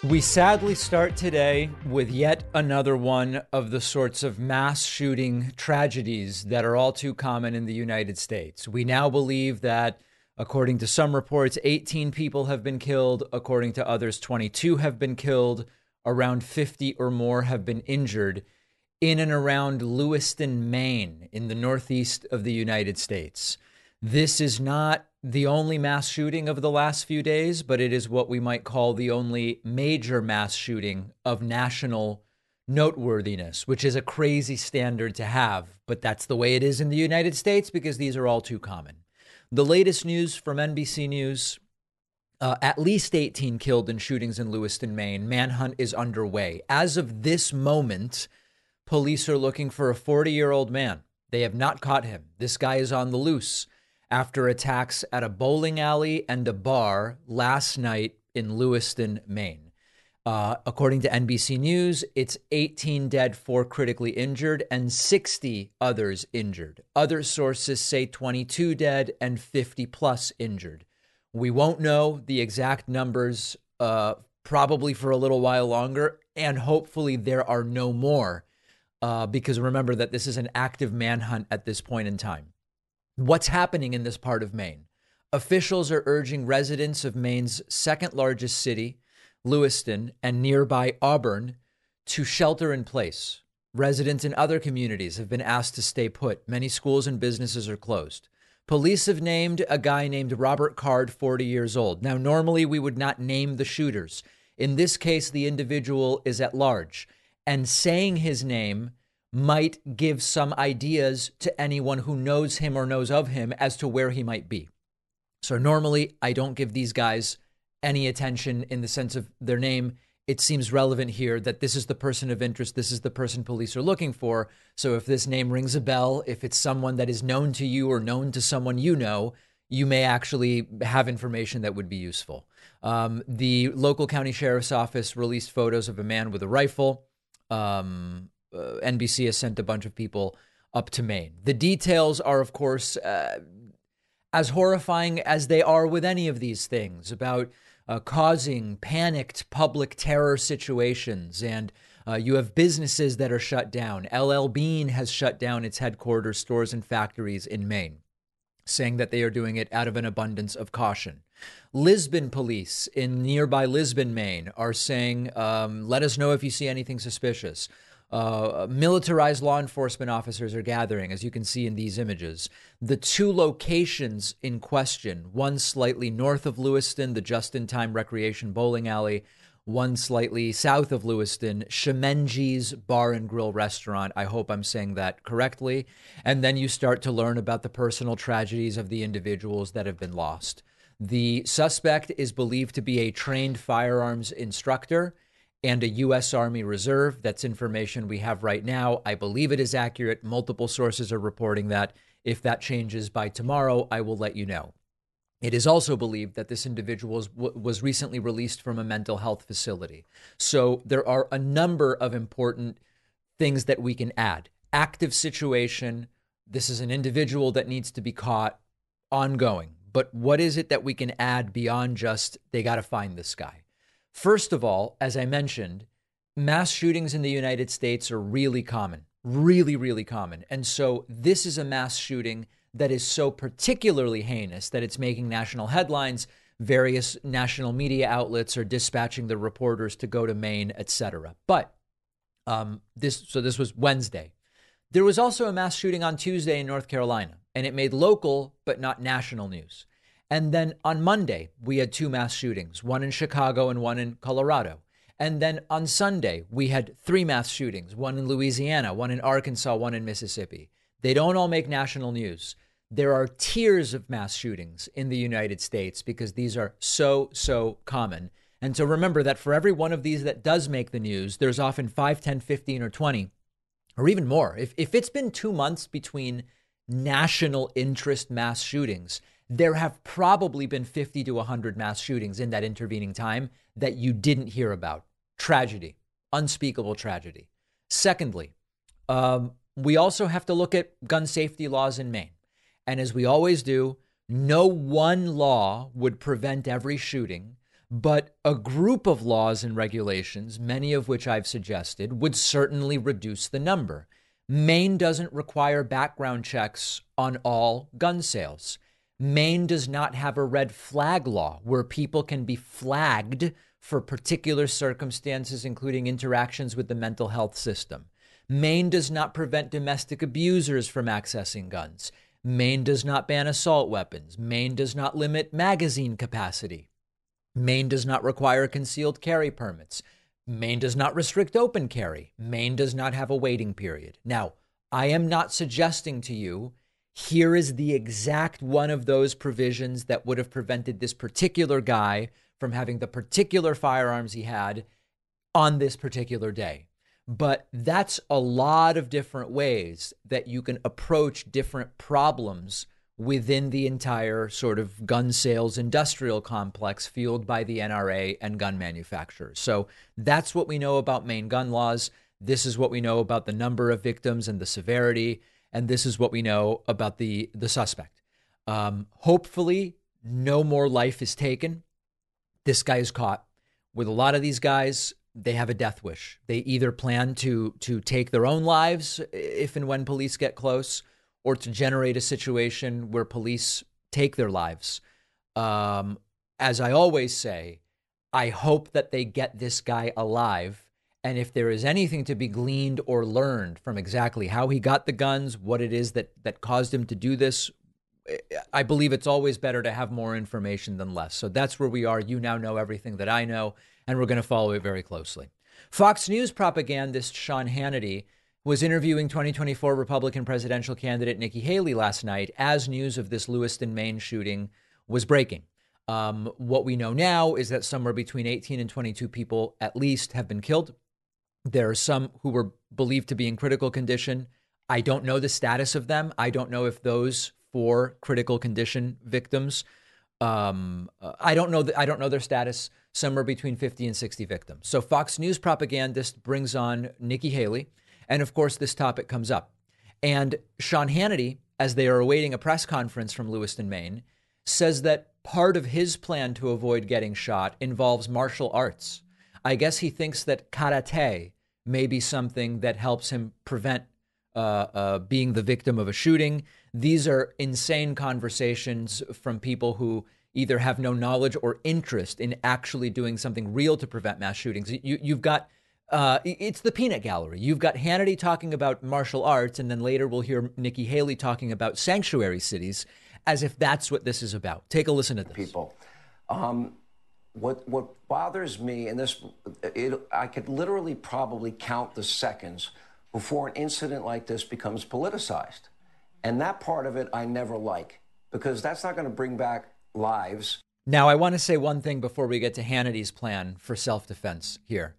We sadly start today with yet another one of the sorts of mass shooting tragedies that are all too common in the United States. We now believe that, according to some reports, 18 people have been killed. According to others, 22 have been killed. Around 50 or more have been injured in and around Lewiston, Maine, in the northeast of the United States. This is not the only mass shooting of the last few days, but it is what we might call the only major mass shooting of national noteworthiness, which is a crazy standard to have. But that's the way it is in the United States because these are all too common. The latest news from NBC News, at least 18 killed in shootings in Lewiston, Maine. Manhunt is underway. As of this moment, police are looking for a 40-year-old man. They have not caught him. This guy is on the loose after attacks at a bowling alley and a bar last night in Lewiston, Maine. According to NBC News, it's 18 dead, 4 critically injured, and 60 others injured. Other sources say 22 dead and 50 plus injured. We won't know the exact numbers probably for a little while longer, and hopefully there are no more because remember that this is an active manhunt at this point in time. What's happening in this part of Maine? Officials are urging residents of Maine's second largest city, Lewiston, and nearby Auburn to shelter in place. Residents in other communities have been asked to stay put. Many schools and businesses are closed. Police have named a guy named Robert Card, 40 years old. Now, normally we would not name the shooters. In this case, the individual is at large, and saying his name might give some ideas to anyone who knows him or knows of him as to where he might be. So normally I don't give these guys any attention in the sense of their name. It seems relevant here that this is the person of interest. This is the person police are looking for. So if this name rings a bell, if it's someone that is known to you or known to someone you know, you may actually have information that would be useful. The local county sheriff's office released photos of a man with a rifle. NBC has sent a bunch of people up to Maine. The details are, of course, as horrifying as they are with any of these things about causing panicked public terror situations. And you have businesses that are shut down. LL Bean has shut down its headquarters, stores, and factories in Maine, saying that they are doing it out of an abundance of caution. Lisbon police in nearby Lisbon, Maine, are saying, let us know if you see anything suspicious. Militarized law enforcement officers are gathering, as you can see in these images. The two locations in question, one slightly north of Lewiston, the Just-in-Time Recreation Bowling Alley, one slightly south of Lewiston, Shemenji's Bar and Grill Restaurant. I hope I'm saying that correctly. And then you start to learn about the personal tragedies of the individuals that have been lost. The suspect is believed to be a trained firearms instructor and a U.S. Army Reserve. That's information we have right now. I believe it is accurate. Multiple sources are reporting that. If that changes by tomorrow, I will let you know. It is also believed that this individual was recently released from a mental health facility. So there are a number of important things that we can add. Active situation. This is an individual that needs to be caught. Ongoing. But what is it that we can add beyond just they got to find this guy? First of all, as I mentioned, mass shootings in the United States are really common, really, really common. And so this is a mass shooting that is so particularly heinous that it's making national headlines. Various national media outlets are dispatching the reporters to go to Maine, etc. But this was Wednesday. There was also a mass shooting on Tuesday in North Carolina, and it made local but not national news. And then on Monday, we had 2 mass shootings, one in Chicago and one in Colorado. And then on Sunday, we had 3 mass shootings, one in Louisiana, one in Arkansas, one in Mississippi. They don't all make national news. There are tiers of mass shootings in the United States because these are so common. And so remember that for every one of these that does make the news, there's often 5, 10, 15, or 20, or even more. If it's been 2 months between national interest mass shootings, there have probably been 50 to 100 mass shootings in that intervening time that you didn't hear about. Tragedy, unspeakable tragedy. Secondly, we also have to look at gun safety laws in Maine. And as we always do, no one law would prevent every shooting, But a group of laws and regulations, many of which I've suggested, would certainly reduce the number. Maine doesn't require background checks on all gun sales. Maine does not have a red flag law where people can be flagged for particular circumstances, including interactions with the mental health system. Maine does not prevent domestic abusers from accessing guns. Maine does not ban assault weapons. Maine does not limit magazine capacity. Maine does not require concealed carry permits. Maine does not restrict open carry. Maine does not have a waiting period. Now, I am not suggesting to you, here is the exact one of those provisions that would have prevented this particular guy from having the particular firearms he had on this particular day. But that's a lot of different ways that you can approach different problems within the entire sort of gun sales industrial complex fueled by the NRA and gun manufacturers. So that's what we know about Maine gun laws. This is what we know about the number of victims and the severity. And this is what we know about the suspect. Hopefully, no more life is taken. This guy is caught. With a lot of these guys, they have a death wish. They either plan to take their own lives if and when police get close, or to generate a situation where police take their lives. As I always say, I hope that they get this guy alive. And if there is anything to be gleaned or learned from exactly how he got the guns, what it is that caused him to do this, I believe it's always better to have more information than less. So that's where we are. You now know everything that I know, and we're going to follow it very closely. Fox News propagandist Sean Hannity was interviewing 2024 Republican presidential candidate Nikki Haley last night as news of this Lewiston, Maine shooting was breaking. What we know now is that somewhere between 18 and 22 people at least have been killed. There are some who were believed to be in critical condition. I don't know the status of them. I don't know if those 4 critical condition victims, I don't know their status. Somewhere between 50 and 60 victims. So Fox News propagandist brings on Nikki Haley. And of course, this topic comes up. And Sean Hannity, as they are awaiting a press conference from Lewiston, Maine, says that part of his plan to avoid getting shot involves martial arts. I guess he thinks that karate may be something that helps him prevent being the victim of a shooting. These are insane conversations from people who either have no knowledge or interest in actually doing something real to prevent mass shootings. You've got, it's the peanut gallery. You've got Hannity talking about martial arts, and then later we'll hear Nikki Haley talking about sanctuary cities, as if that's what this is about. Take a listen to this. People. What bothers me, and I could literally probably count the seconds before an incident like this becomes politicized. And that part of it I never like, because that's not going to bring back lives. Now, I want to say one thing before we get to Hannity's plan for self-defense here.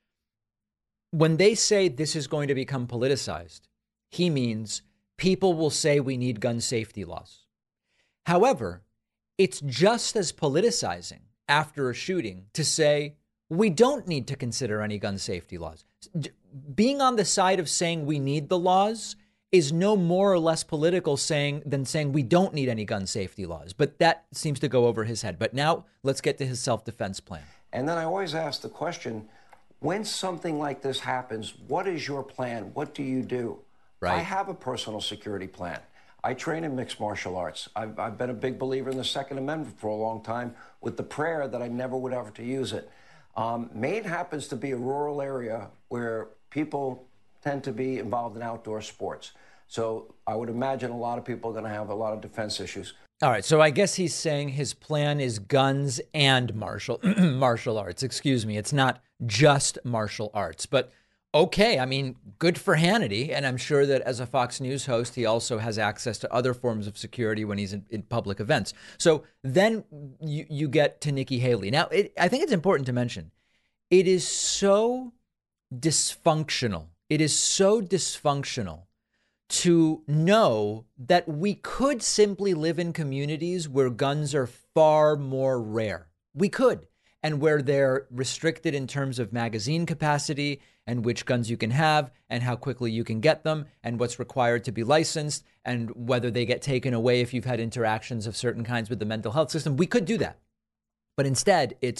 When they say this is going to become politicized, he means people will say we need gun safety laws. However, it's just as politicizing after a shooting to say we don't need to consider any gun safety laws. Being on the side of saying we need the laws is no more or less political than saying we don't need any gun safety laws. But that seems to go over his head. But now let's get to his self-defense plan. And then I always ask the question, when something like this happens, what is your plan? What do you do? Right. I have a personal security plan. I train in mixed martial arts. I've been a big believer in the Second Amendment for a long time, with the prayer that I never would ever to use it. Maine happens to be a rural area where people tend to be involved in outdoor sports. So I would imagine a lot of people are going to have a lot of defense issues. All right. So I guess he's saying his plan is guns and martial arts. Excuse me. It's not just martial arts. But okay, I mean, good for Hannity. And I'm sure that as a Fox News host, he also has access to other forms of security when he's in public events. So then you get to Nikki Haley. Now, I think it's important to mention, it is so dysfunctional. It is so dysfunctional to know that we could simply live in communities where guns are far more rare. We could. And where they're restricted in terms of magazine capacity and which guns you can have and how quickly you can get them and what's required to be licensed and whether they get taken away if you've had interactions of certain kinds with the mental health system. We could do that. But instead, it's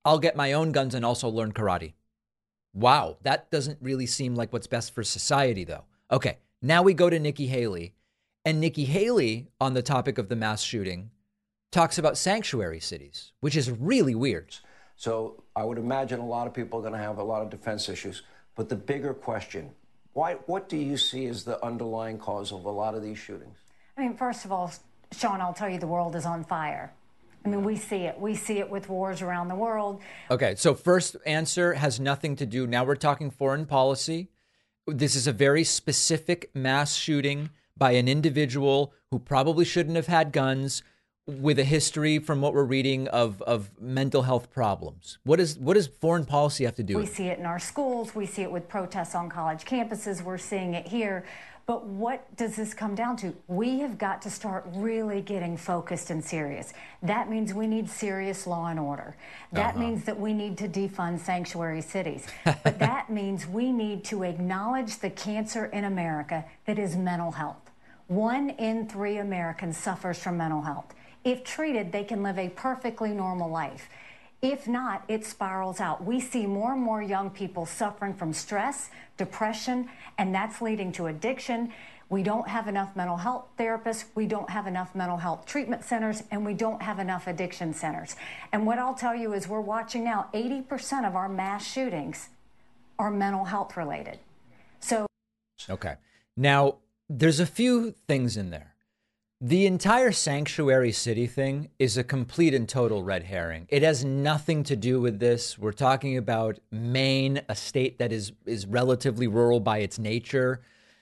I'll get my own guns and also learn karate. Wow, that doesn't really seem like what's best for society, though. Okay, now we go to Nikki Haley. And Nikki Haley, on the topic of the mass shooting, talks about sanctuary cities, which is really weird. So I would imagine a lot of people are going to have a lot of defense issues. But the bigger question, what do you see as the underlying cause of a lot of these shootings? I mean, first of all, Sean, I'll tell you, the world is on fire. I mean, we see it. We see it with wars around the world. Okay, so first answer has nothing to do. Now we're talking foreign policy. This is a very specific mass shooting by an individual who probably shouldn't have had guns, with a history, from what we're reading, of mental health problems. What does foreign policy have to do with it? We see it in our schools. We see it with protests on college campuses. We're seeing it here. But what does this come down to? We have got to start really getting focused and serious. That means we need serious law and order. That means that we need to defund sanctuary cities. But that means we need to acknowledge the cancer in America that is mental health. 1 in 3 Americans suffers from mental health. If treated, they can live a perfectly normal life. If not, it spirals out. We see more and more young people suffering from stress, depression, and that's leading to addiction. We don't have enough mental health therapists. We don't have enough mental health treatment centers, and we don't have enough addiction centers. And what I'll tell you is we're watching now, 80% of our mass shootings are mental health related. So. Okay. Now, there's a few things in there. The entire sanctuary city thing is a complete and total red herring. It has nothing to do with this. We're talking about Maine, a state that is relatively rural by its nature.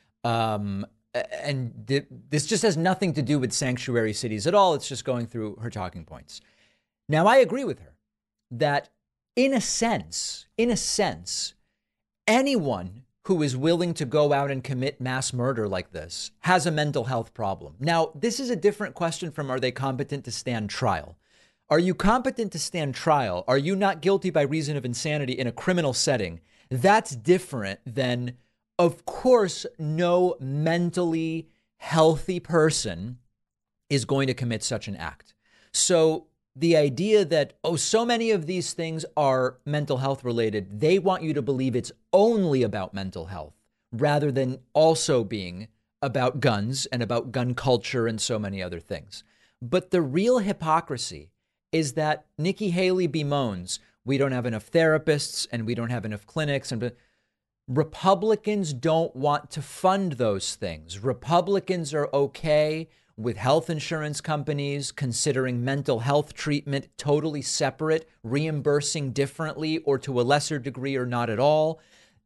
This just has nothing to do with sanctuary cities at all. It's just going through her talking points. Now, I agree with her that in a sense, anyone who is willing to go out and commit mass murder like this has a mental health problem. Now, this is a different question from, are they competent to stand trial? Are you competent to stand trial? Are you not guilty by reason of insanity in a criminal setting? That's different than, of course, no mentally healthy person is going to commit such an act. So the idea that, so many of these things are mental health related, they want you to believe it's only about mental health rather than also being about guns and about gun culture and so many other things. But the real hypocrisy is that Nikki Haley bemoans, we don't have enough therapists and we don't have enough clinics. And Republicans don't want to fund those things. Republicans are okay with health insurance companies considering mental health treatment totally separate, reimbursing differently or to a lesser degree or not at all.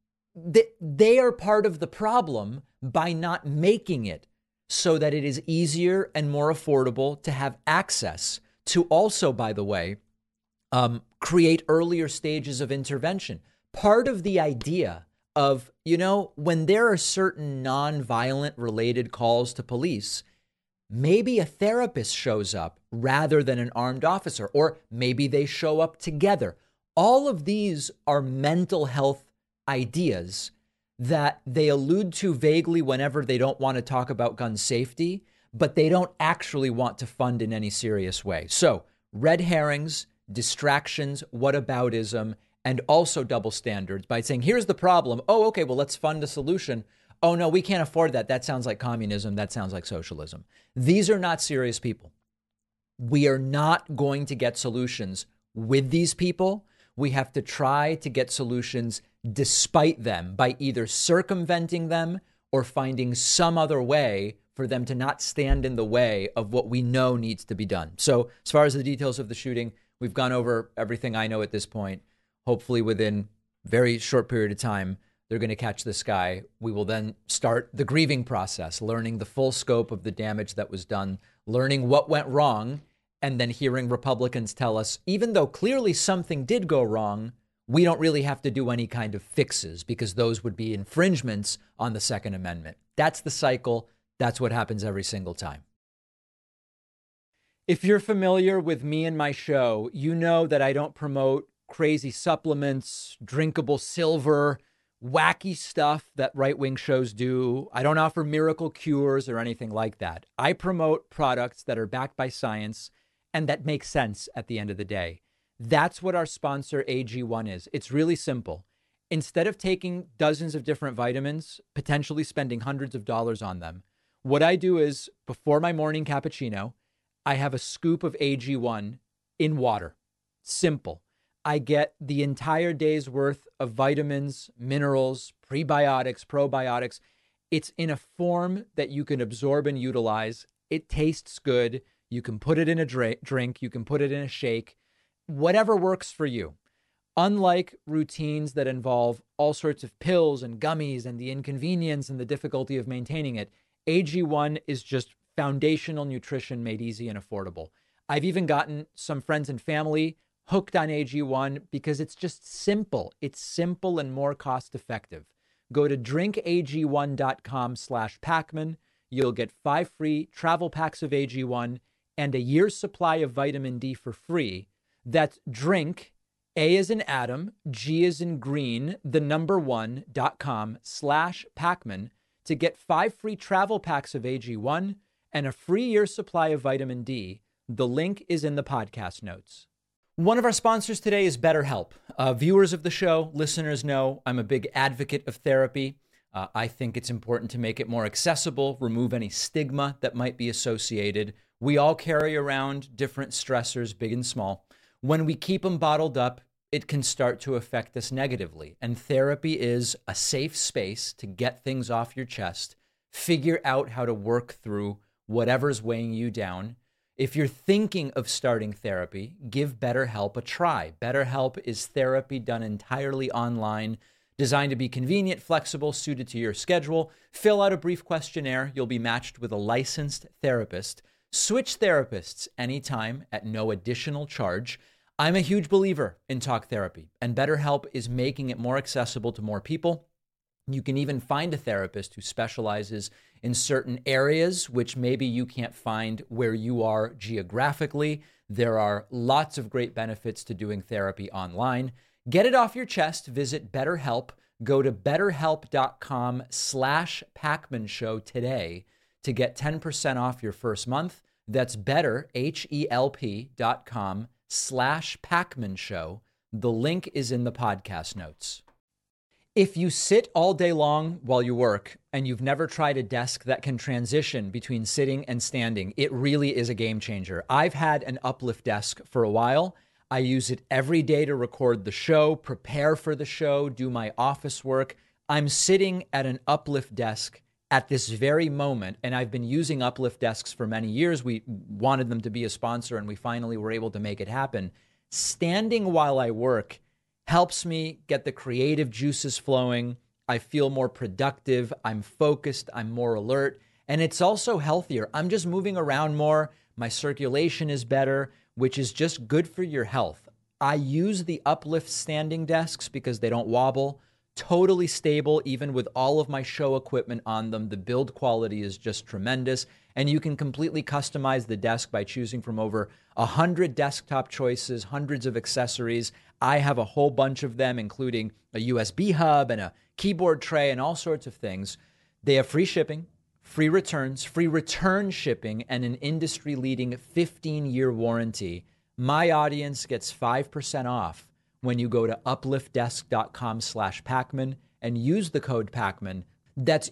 They are part of the problem by not making it so that it is easier and more affordable to have access to also, by the way, create earlier stages of intervention. Part of the idea of, when there are certain nonviolent related calls to police, maybe a therapist shows up rather than an armed officer, or maybe they show up together. All of these are mental health ideas that they allude to vaguely whenever they don't want to talk about gun safety, but they don't actually want to fund in any serious way. So red herrings, distractions, whataboutism, and also double standards by saying, here's the problem. Oh, okay, well, let's fund a solution. Oh, no, we can't afford that. That sounds like communism. That sounds like socialism. These are not serious people. We are not going to get solutions with these people. We have to try to get solutions despite them by either circumventing them or finding some other way for them to not stand in the way of what we know needs to be done. So as far as the details of the shooting, we've gone over everything I know at this point. Hopefully within a very short period of time, they're going to catch this guy. We will then start the grieving process, learning the full scope of the damage that was done, learning what went wrong, and then hearing Republicans tell us, even though clearly something did go wrong, we don't really have to do any kind of fixes because those would be infringements on the Second Amendment. That's the cycle. That's what happens every single time. If you're familiar with me and my show, you know that I don't promote crazy supplements, drinkable silver, wacky stuff that right-wing shows do. I don't offer miracle cures or anything like that. I promote products that are backed by science and that make sense at the end of the day. That's what our sponsor AG1 is. It's really simple. Instead of taking dozens of different vitamins, potentially spending hundreds of dollars on them, what I do is before my morning cappuccino, I have a scoop of AG1 in water. Simple. I get the entire day's worth of vitamins, minerals, prebiotics, probiotics. It's in a form that you can absorb and utilize. It tastes good. You can put it in a drink. You can put it in a shake. Whatever works for you. Unlike routines that involve all sorts of pills and gummies and the inconvenience and the difficulty of maintaining it, AG1 is just foundational nutrition made easy and affordable. I've even gotten some friends and family hooked on AG1 because it's just simple. It's simple and more cost effective. Go to drinkag1.com/Pakman. You'll get 5 free travel packs of AG1 and a year's supply of vitamin D for free. That's drink, A as in Adam, G as in green, the number 1.com/Pakman to get 5 free travel packs of AG1 and a free year supply of vitamin D. The link is in the podcast notes. One of our sponsors today is BetterHelp. Viewers of the show, listeners know I'm a big advocate of therapy. I think it's important to make it more accessible, remove any stigma that might be associated. We all carry around different stressors, big and small. When we keep them bottled up, it can start to affect us negatively. And therapy is a safe space to get things off your chest, figure out how to work through whatever's weighing you down. If you're thinking of starting therapy, give BetterHelp a try. BetterHelp is therapy done entirely online, designed to be convenient, flexible, suited to your schedule. Fill out a brief questionnaire. You'll be matched with a licensed therapist. Switch therapists anytime at no additional charge. I'm a huge believer in talk therapy, and BetterHelp is making it more accessible to more people. You can even find a therapist who specializes in certain areas, which maybe you can't find where you are geographically. There are lots of great benefits to doing therapy online. Get it off your chest. Visit BetterHelp. Go to betterhelp.com/Pakman Show today to get 10% off your first month. That's betterhelp.com/Pakman Show. The link is in the podcast notes. If you sit all day long while you work and you've never tried a desk that can transition between sitting and standing, it really is a game changer. I've had an Uplift desk for a while. I use it every day to record the show, prepare for the show, do my office work. I'm sitting at an Uplift desk at this very moment, and I've been using Uplift desks for many years. We wanted them to be a sponsor, and we finally were able to make it happen. Standing while I work helps me get the creative juices flowing. I feel more productive. I'm focused. I'm more alert. And it's also healthier. I'm just moving around more. My circulation is better, which is just good for your health. I use the Uplift standing desks because they don't wobble. Totally stable, even with all of my show equipment on them. The build quality is just tremendous. And you can completely customize the desk by choosing from over 100 desktop choices, hundreds of accessories. I have a whole bunch of them, including a USB hub and a keyboard tray and all sorts of things. They have free shipping, free returns, free return shipping, and an industry-leading 15-year warranty. My audience gets 5% off when you go to upliftdesk.com/Pakman and use the code Pakman. That's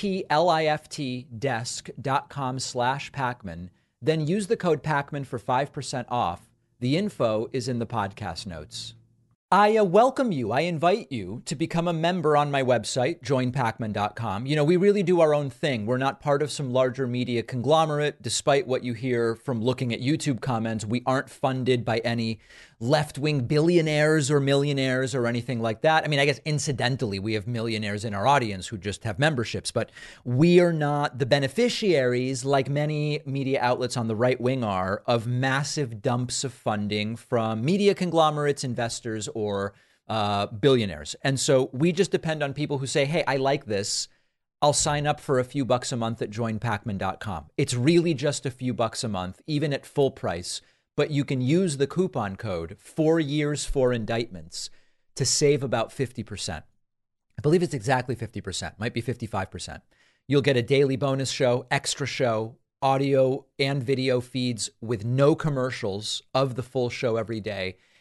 upliftdesk.com/Pakman. Then use the code Pakman for 5% off. The info is in the podcast notes. I welcome you. I invite you to become a member on my website, joinpakman.com. You know, we really do our own thing. We're not part of some larger media conglomerate. Despite what you hear from looking at YouTube comments, we aren't funded by any left-wing billionaires or millionaires or anything like that. I mean, I guess incidentally, we have millionaires in our audience who just have memberships, but we are not the beneficiaries, like many media outlets on the right wing are, of massive dumps of funding from media conglomerates, investors, or billionaires. And so we just depend on people who say, hey, I like this. I'll sign up for a few bucks a month at joinpakman.com. It's really just a few bucks a month, even at full price. But you can use the coupon code 4 years for indictments to save about 50%. I believe it's exactly 50%, might be 55%. You'll get a daily bonus show, extra show, audio and video feeds with no commercials of the full show every day.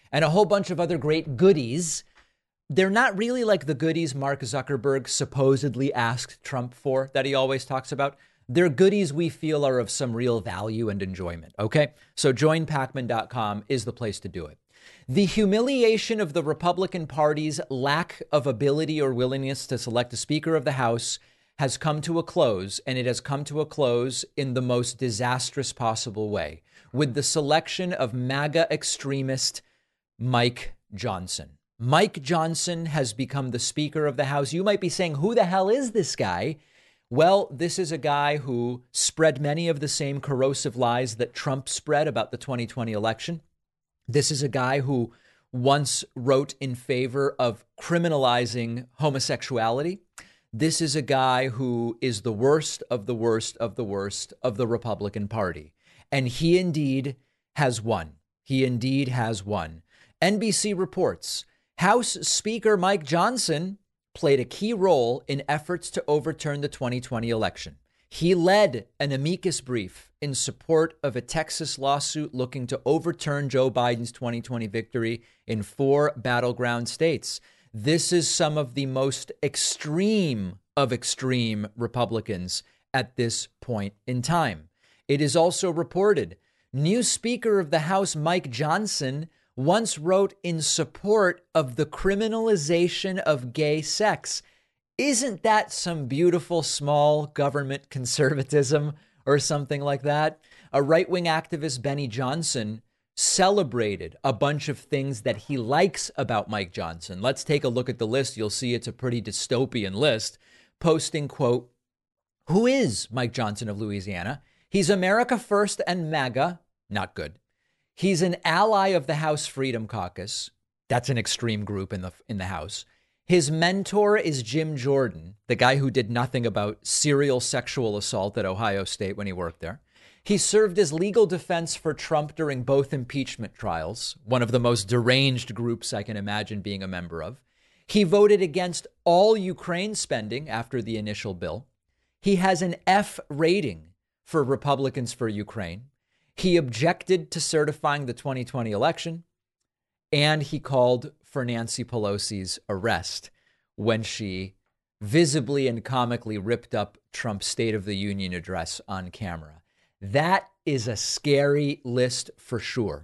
and a whole bunch of other great goodies. They're not really like the goodies Mark Zuckerberg supposedly asked Trump for that he always talks about. They're goodies we feel are of some real value and enjoyment. Okay, so joinpakman.com is the place to do it. The humiliation of the Republican Party's lack of ability or willingness to select a Speaker of the House has come to a close, and it has come to a close in the most disastrous possible way, with the selection of MAGA extremist Mike Johnson. Mike Johnson has become the Speaker of the House. You might be saying, who the hell is this guy? Well, this is a guy who spread many of the same corrosive lies that Trump spread about the 2020 election. This is a guy who once wrote in favor of criminalizing homosexuality. This is a guy who is the worst of the worst of the worst of the Republican Party. And he indeed has won. He indeed has won. NBC reports House Speaker Mike Johnson played a key role in efforts to overturn the 2020 election. He led an amicus brief in support of a Texas lawsuit looking to overturn Joe Biden's 2020 victory in 4 battleground states. This is some of the most extreme of extreme Republicans at this point in time. It is also reported new Speaker of the House Mike Johnson once wrote in support of the criminalization of gay sex. Isn't that some beautiful small government conservatism or something like that? A right-wing activist, Benny Johnson, celebrated a bunch of things that he likes about Mike Johnson. Let's take a look at the list. You'll see it's a pretty dystopian list. Posting, quote, who is Mike Johnson of Louisiana? He's America First and MAGA. Not good. He's an ally of the House Freedom Caucus. That's an extreme group in the House. His mentor is Jim Jordan, the guy who did nothing about serial sexual assault at Ohio State when he worked there. He served as legal defense for Trump during both impeachment trials, one of the most deranged groups I can imagine being a member of. He voted against all Ukraine spending after the initial bill. He has an F rating for Republicans for Ukraine. He objected to certifying the 2020 election, and he called for Nancy Pelosi's arrest when she visibly and comically ripped up Trump's State of the Union address on camera. That is a scary list for sure.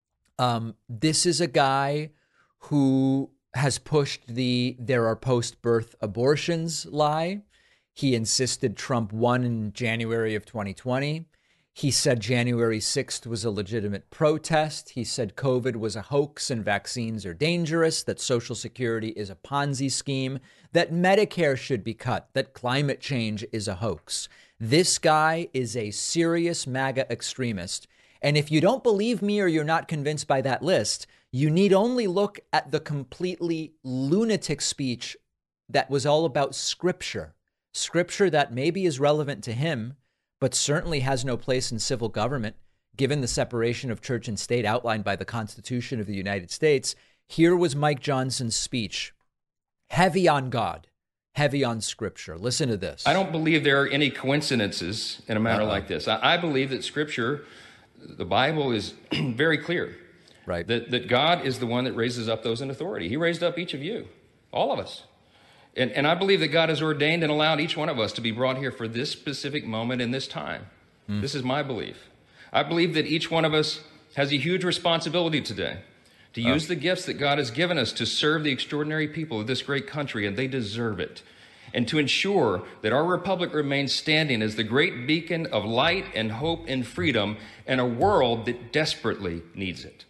This is a guy who has pushed the there are post-birth abortions lie. He insisted Trump won in January of 2020. He said January 6th was a legitimate protest. He said COVID was a hoax and vaccines are dangerous, that Social Security is a Ponzi scheme, that Medicare should be cut, that climate change is a hoax. This guy is a serious MAGA extremist. And if you don't believe me or you're not convinced by that list, you need only look at the completely lunatic speech that was all about scripture that maybe is relevant to him, but certainly has no place in civil government, given the separation of church and state outlined by the Constitution of the United States. Here was Mike Johnson's speech, heavy on God, heavy on scripture. Listen to this. I don't believe there are any coincidences in a matter like this. I believe that scripture, the Bible, is very clear. Right. That God is the one that raises up those in authority. He raised up each of you, all of us. And I believe that God has ordained and allowed each one of us to be brought here for this specific moment in this time. This is my belief. I believe that each one of us has a huge responsibility today to use the gifts that God has given us to serve the extraordinary people of this great country, and they deserve it. And to ensure that our republic remains standing as the great beacon of light and hope and freedom in a world that desperately needs it.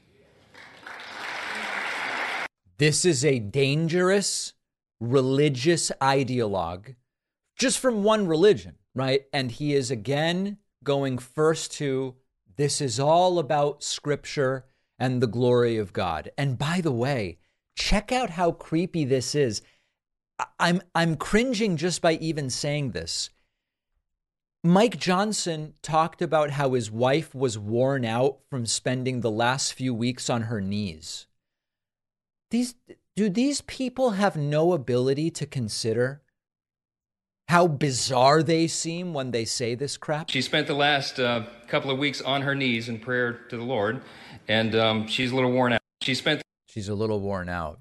This is a dangerous religious ideologue just from one religion, right? And he is again going first to this is all about scripture and the glory of God. And by the way, check out how creepy this is. I'm cringing just by even saying this. Mike Johnson talked about how his wife was worn out from spending the last few weeks on her knees. Do these people have no ability to consider how bizarre they seem when they say this crap? She spent the last couple of weeks on her knees in prayer to the Lord, and she's a little worn out. She spent She's a little worn out.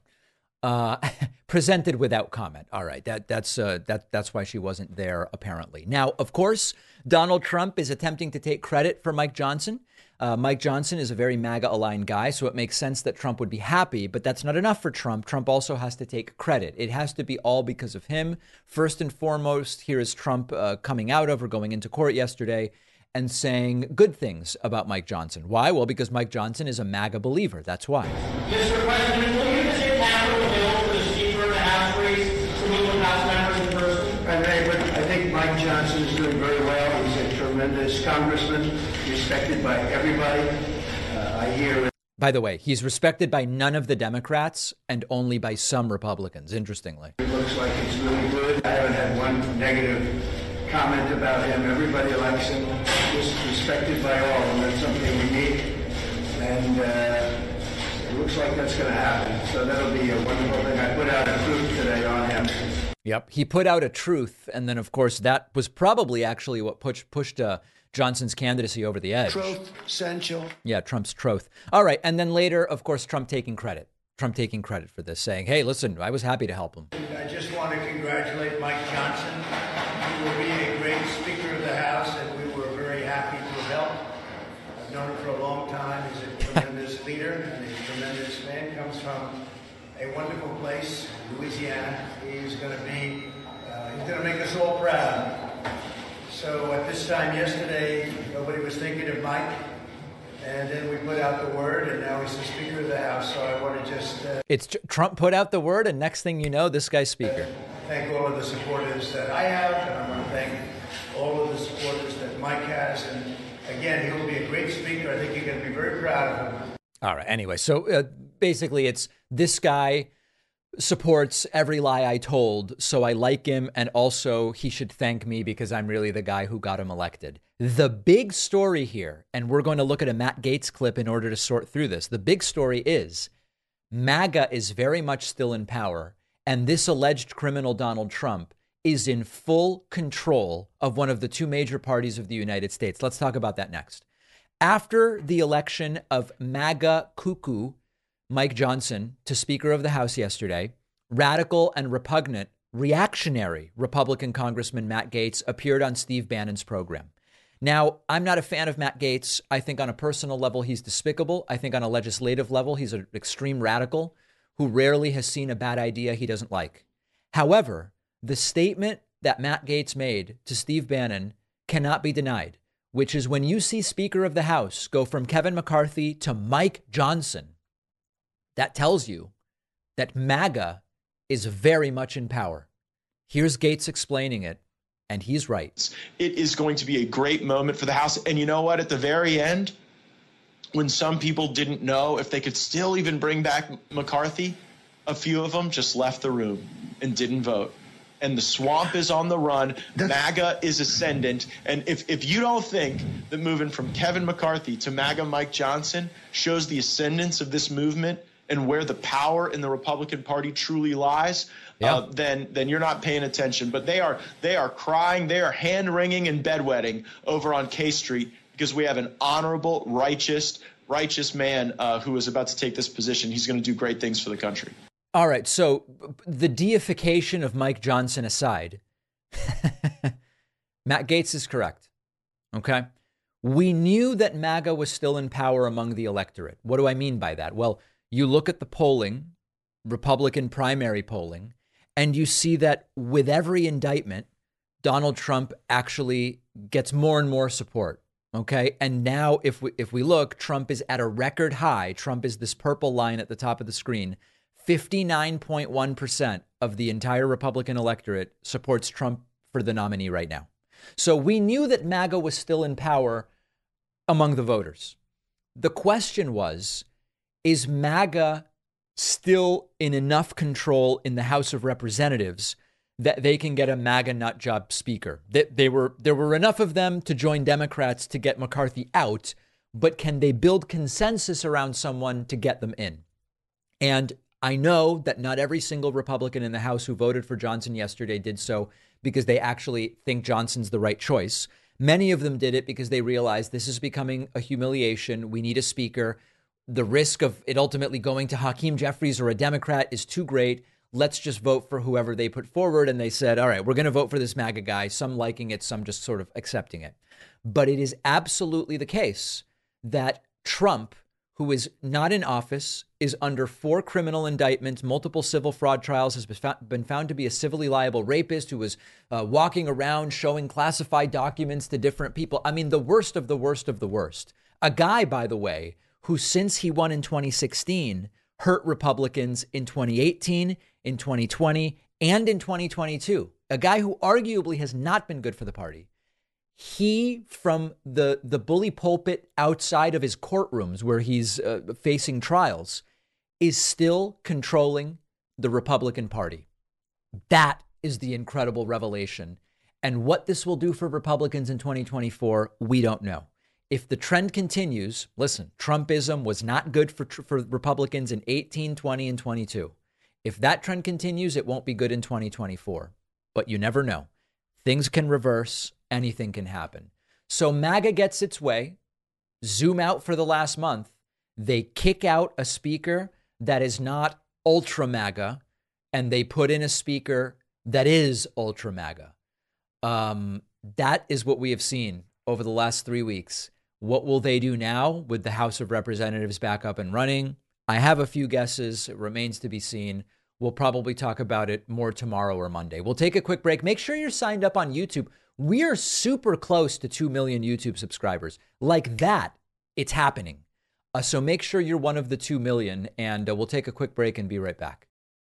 Presented without comment. All right, that's why she wasn't there, apparently. Now, of course, Donald Trump is attempting to take credit for Mike Johnson. Mike Johnson is a very MAGA-aligned guy, so it makes sense that Trump would be happy, but that's not enough for Trump. Trump also has to take credit. It has to be all because of him. First and foremost, here is Trump coming out of or going into court yesterday and saying good things about Mike Johnson. Why? Well, because Mike Johnson is a MAGA believer. That's why. Mr. President, will you visit Capitol Hill for the Speaker of the House race to meet with House members in person? I think Mike Johnson is doing very well. He's a tremendous congressman, respected by everybody. I hear. By the way, he's respected by none of the Democrats and only by some Republicans, interestingly. It looks like it's really good. I haven't had one negative comment about him. Everybody likes him. He's respected by all, and that's something we need. And it looks like that's going to happen. So that'll be a wonderful thing. I put out a truth today on him. Yep. He put out a truth. And then, of course, that was probably actually what pushed Johnson's candidacy over the edge. Truth, essential. Yeah, Trump's truth. All right. And then later, of course, Trump taking credit for this, saying, hey, listen, I was happy to help him. I just want to congratulate Mike Johnson. He will be a great Speaker of the House, and we were very happy to help. I've known him for a long time. He's a tremendous leader and a tremendous man. Comes from a wonderful place, Louisiana. He's going to make us all proud. So at this time yesterday, nobody was thinking of Mike. And then we put out the word, and now he's the Speaker of the House. So I want to just... It's Trump put out the word, and next thing you know, this guy's Speaker. Thank all of the supporters that I have, and I want to thank all of the supporters that Mike has. And again, he will be a great speaker. I think you're going to be very proud of him. All right. Anyway, so basically it's this guy supports every lie I told, so I like him, and also he should thank me because I'm really the guy who got him elected. The big story here, and we're going to look at a Matt Gaetz clip in order to sort through this. The big story is MAGA is very much still in power, and this alleged criminal Donald Trump is in full control of one of the two major parties of the United States. Let's talk about that next. After the election of MAGA cuckoo Mike Johnson to Speaker of the House yesterday, radical and repugnant reactionary Republican Congressman Matt Gaetz appeared on Steve Bannon's program. Now, I'm not a fan of Matt Gaetz. I think on a personal level, he's despicable. I think on a legislative level, he's an extreme radical who rarely has seen a bad idea he doesn't like. However, the statement that Matt Gaetz made to Steve Bannon cannot be denied, which is when you see Speaker of the House go from Kevin McCarthy to Mike Johnson, that tells you that MAGA is very much in power. Here's Gaetz explaining it, and he's right. It is going to be a great moment for the House. And you know what? At the very end, when some people didn't know if they could still even bring back McCarthy, a few of them just left the room and didn't vote. And the swamp is on the run. MAGA is ascendant. And if you don't think that moving from Kevin McCarthy to MAGA Mike Johnson shows the ascendance of this movement and where the power in the Republican Party truly lies, then you're not paying attention. But they are crying, they are hand-wringing and bedwetting over on K Street because we have an honorable, righteous man who is about to take this position. He's going to do great things for the country. All right, so the deification of Mike Johnson aside, Matt Gaetz is correct, okay? We knew that MAGA was still in power among the electorate. What do I mean by that? Well, you look at the polling, Republican primary polling, and you see that with every indictment, Donald Trump actually gets more and more support, okay? And now if we look, Trump is at a record high. Trump is this purple line at the top of the screen. 59.1% of the entire Republican electorate supports Trump for the nominee right now. So we knew that MAGA was still in power among the voters. The question was, is MAGA still in enough control in the House of Representatives that they can get a MAGA nut job speaker? There were enough of them to join Democrats to get McCarthy out, but can they build consensus around someone to get them in? And I know that not every single Republican in the House who voted for Johnson yesterday did so because they actually think Johnson's the right choice. Many of them did it because they realized this is becoming a humiliation. We need a speaker. the risk of it ultimately going to Hakeem Jeffries or a Democrat is too great. Let's just vote for whoever they put forward. And they said, all right, we're going to vote for this MAGA guy, some liking it, some just sort of accepting it. But it is absolutely the case that Trump, who is not in office, is under 4 criminal indictments, multiple civil fraud trials, has been found to be a civilly liable rapist who was walking around showing classified documents to different people. I mean, the worst of the worst of the worst. A guy, by the way, who since he won in 2016, hurt Republicans in 2018, in 2020, and in 2022. A guy who arguably has not been good for the party. He, from the bully pulpit outside of his courtrooms where he's facing trials, is still controlling the Republican Party. That is the incredible revelation. And what this will do for Republicans in 2024, we don't know. If the trend continues, listen, Trumpism was not good for Republicans in 18, 20, and 22. If that trend continues, it won't be good in 2024. But you never know. Things can reverse. Anything can happen. So MAGA gets its way. Zoom out for the last month. They kick out a speaker that is not ultra MAGA, and they put in a speaker that is ultra MAGA. That is what we have seen over the last 3 weeks. What will they do now with the House of Representatives back up and running? I have a few guesses. It remains to be seen. We'll probably talk about it more tomorrow or Monday. We'll take a quick break. Make sure you're signed up on YouTube. We are super close to 2 million YouTube subscribers. Like that, it's happening. So make sure you're one of the 2 million, and we'll take a quick break and be right back.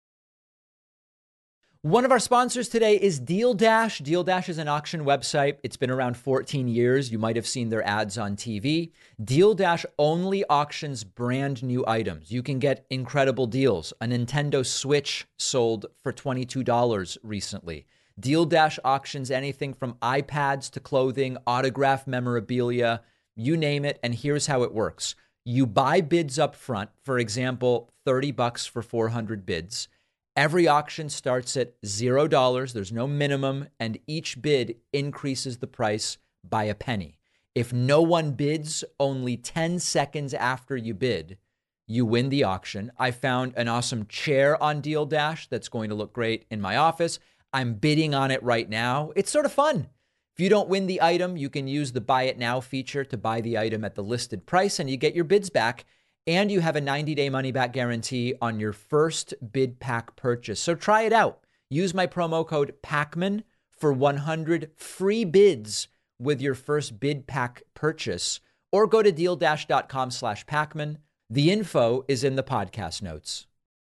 One of our sponsors today is Deal Dash. Deal Dash is an auction website. It's been around 14 years. You might have seen their ads on TV. Deal Dash only auctions brand new items. You can get incredible deals. A Nintendo Switch sold for $22 recently. Deal Dash auctions anything from iPads to clothing, autographed memorabilia, you name it. And here's how it works. You buy bids up front, for example, $30 for 400 bids. Every auction starts at $0. There's no minimum, and each bid increases the price by a penny. If no one bids only 10 seconds after you bid, you win the auction. I found an awesome chair on Deal Dash that's going to look great in my office. I'm bidding on it right now. It's sort of fun. If you don't win the item, you can use the Buy It Now feature to buy the item at the listed price, and you get your bids back. And you have a 90-day money-back guarantee on your first bid pack purchase. So try it out. Use my promo code PACMAN for 100 free bids with your first bid pack purchase. Or go to dealdash.com/Pacman. The info is in the podcast notes.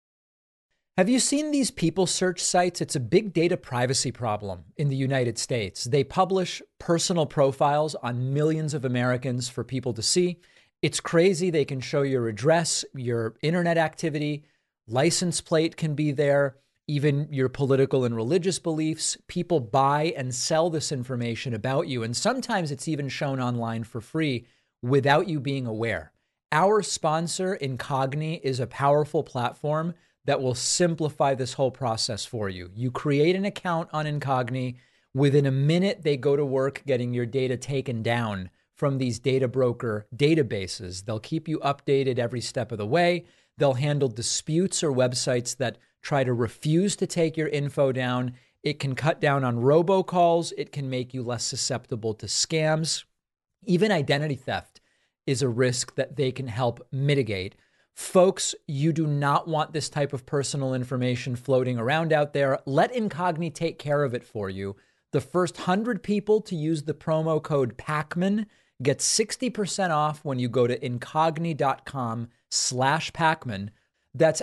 Have you seen these people search sites? It's a big data privacy problem in the United States. They publish personal profiles on millions of Americans for people to see. It's crazy. They can show your address, your internet activity, license plate can be there, even your political and religious beliefs. People buy and sell this information about you. And sometimes it's even shown online for free without you being aware. Our sponsor, Incogni, is a powerful platform that will simplify this whole process for you. You create an account on Incogni. Within a minute, they go to work getting your data taken down from these data broker databases. They'll keep you updated every step of the way. They'll handle disputes or websites that try to refuse to take your info down. It can cut down on robocalls. It can make you less susceptible to scams. Even identity theft is a risk that they can help mitigate. Folks, you do not want this type of personal information floating around out there. Let Incogni take care of it for you. The first 100 people to use the promo code PACMAN get 60% off when you go to incogni.com/Pacman. That's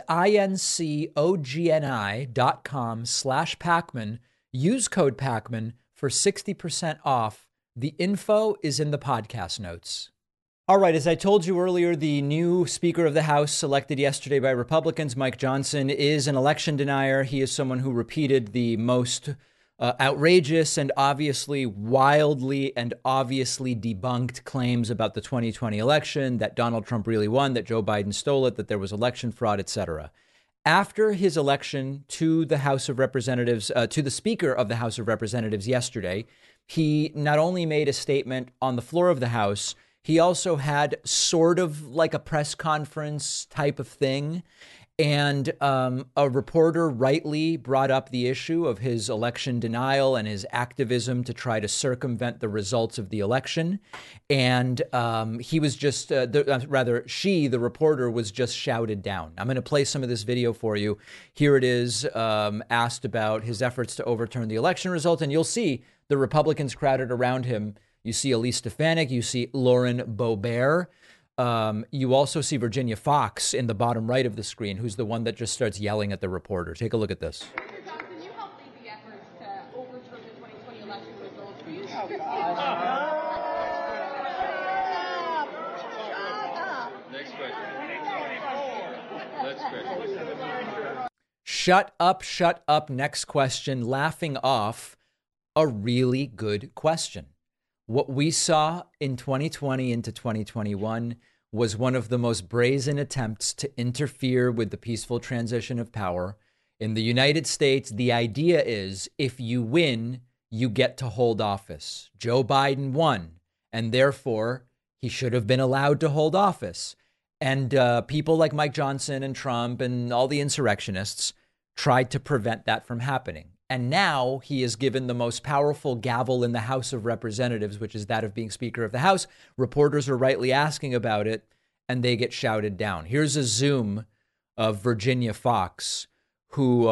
incogni.com/Pacman. Use code Pacman for 60% off. The info is in the podcast notes. All right, as I told you earlier, the new Speaker of the House selected yesterday by Republicans, Mike Johnson, is an election denier. He is someone who repeated the most outrageous and obviously wildly and obviously debunked claims about the 2020 election, that Donald Trump really won, that Joe Biden stole it, that there was election fraud, etc. After his election to the House of Representatives, to the Speaker of the House of Representatives yesterday, he not only made a statement on the floor of the House, He also had sort of like a press conference type of thing. And a reporter rightly brought up the issue of his election denial and his activism to try to circumvent the results of the election. And he was just, the reporter was just shouted down. I'm going to play some of this video for you. Here it is, asked about his efforts to overturn the election results. And you'll see the Republicans crowded around him. You see Elise Stefanik, you see Lauren Boebert. You also see Virginia Fox in the bottom right of the screen, who's the one that just starts yelling at the reporter. Take a look at this. Mr. Johnson, you helped lead the efforts to overturn the 2020 election results. Will you Next question. Shut up. Next question. Laughing off a really good question. What we saw in 2020 into 2021 was one of the most brazen attempts to interfere with the peaceful transition of power. In the United States, the idea is if you win, you get to hold office. Joe Biden won, and therefore he should have been allowed to hold office. And people like Mike Johnson and Trump and all the insurrectionists tried to prevent that from happening. And now he is given the most powerful gavel in the House of Representatives, which is that of being Speaker of the House. Reporters are rightly asking about it, and they get shouted down. Here's a zoom of Virginia Fox, who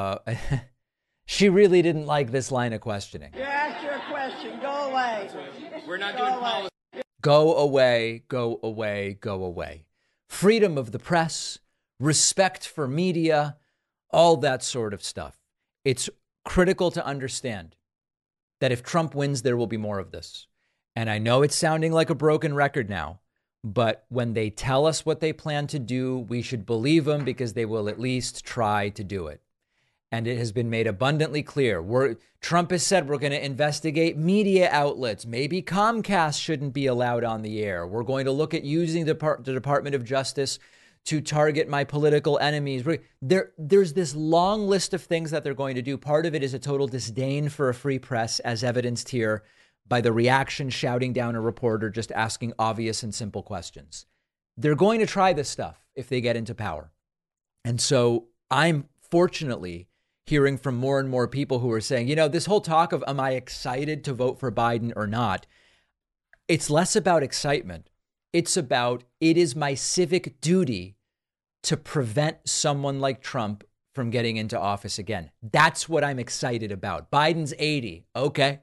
she really didn't like this line of questioning. You asked your question. Go away. We're not doing policy. Go away, go away, go away. Freedom of the press, respect for media, all that sort of stuff. It's critical to understand that if Trump wins, there will be more of this. And I know it's sounding like a broken record now, but when they tell us what they plan to do, we should believe them because they will at least try to do it. And it has been made abundantly clear. Trump has said we're going to investigate media outlets. Maybe Comcast shouldn't be allowed on the air. We're going to look at using the Department of Justice to target my political enemies. There's this long list of things that they're going to do. Part of it is a total disdain for a free press, as evidenced here by the reaction shouting down a reporter just asking obvious and simple questions. They're going to try this stuff if they get into power. And so I'm fortunately hearing from more and more people who are saying, you know, this whole talk of, am I excited to vote for Biden or not? It's less about excitement. It's about, it is my civic duty to prevent someone like Trump from getting into office again. That's what I'm excited about. Biden's 80. Okay.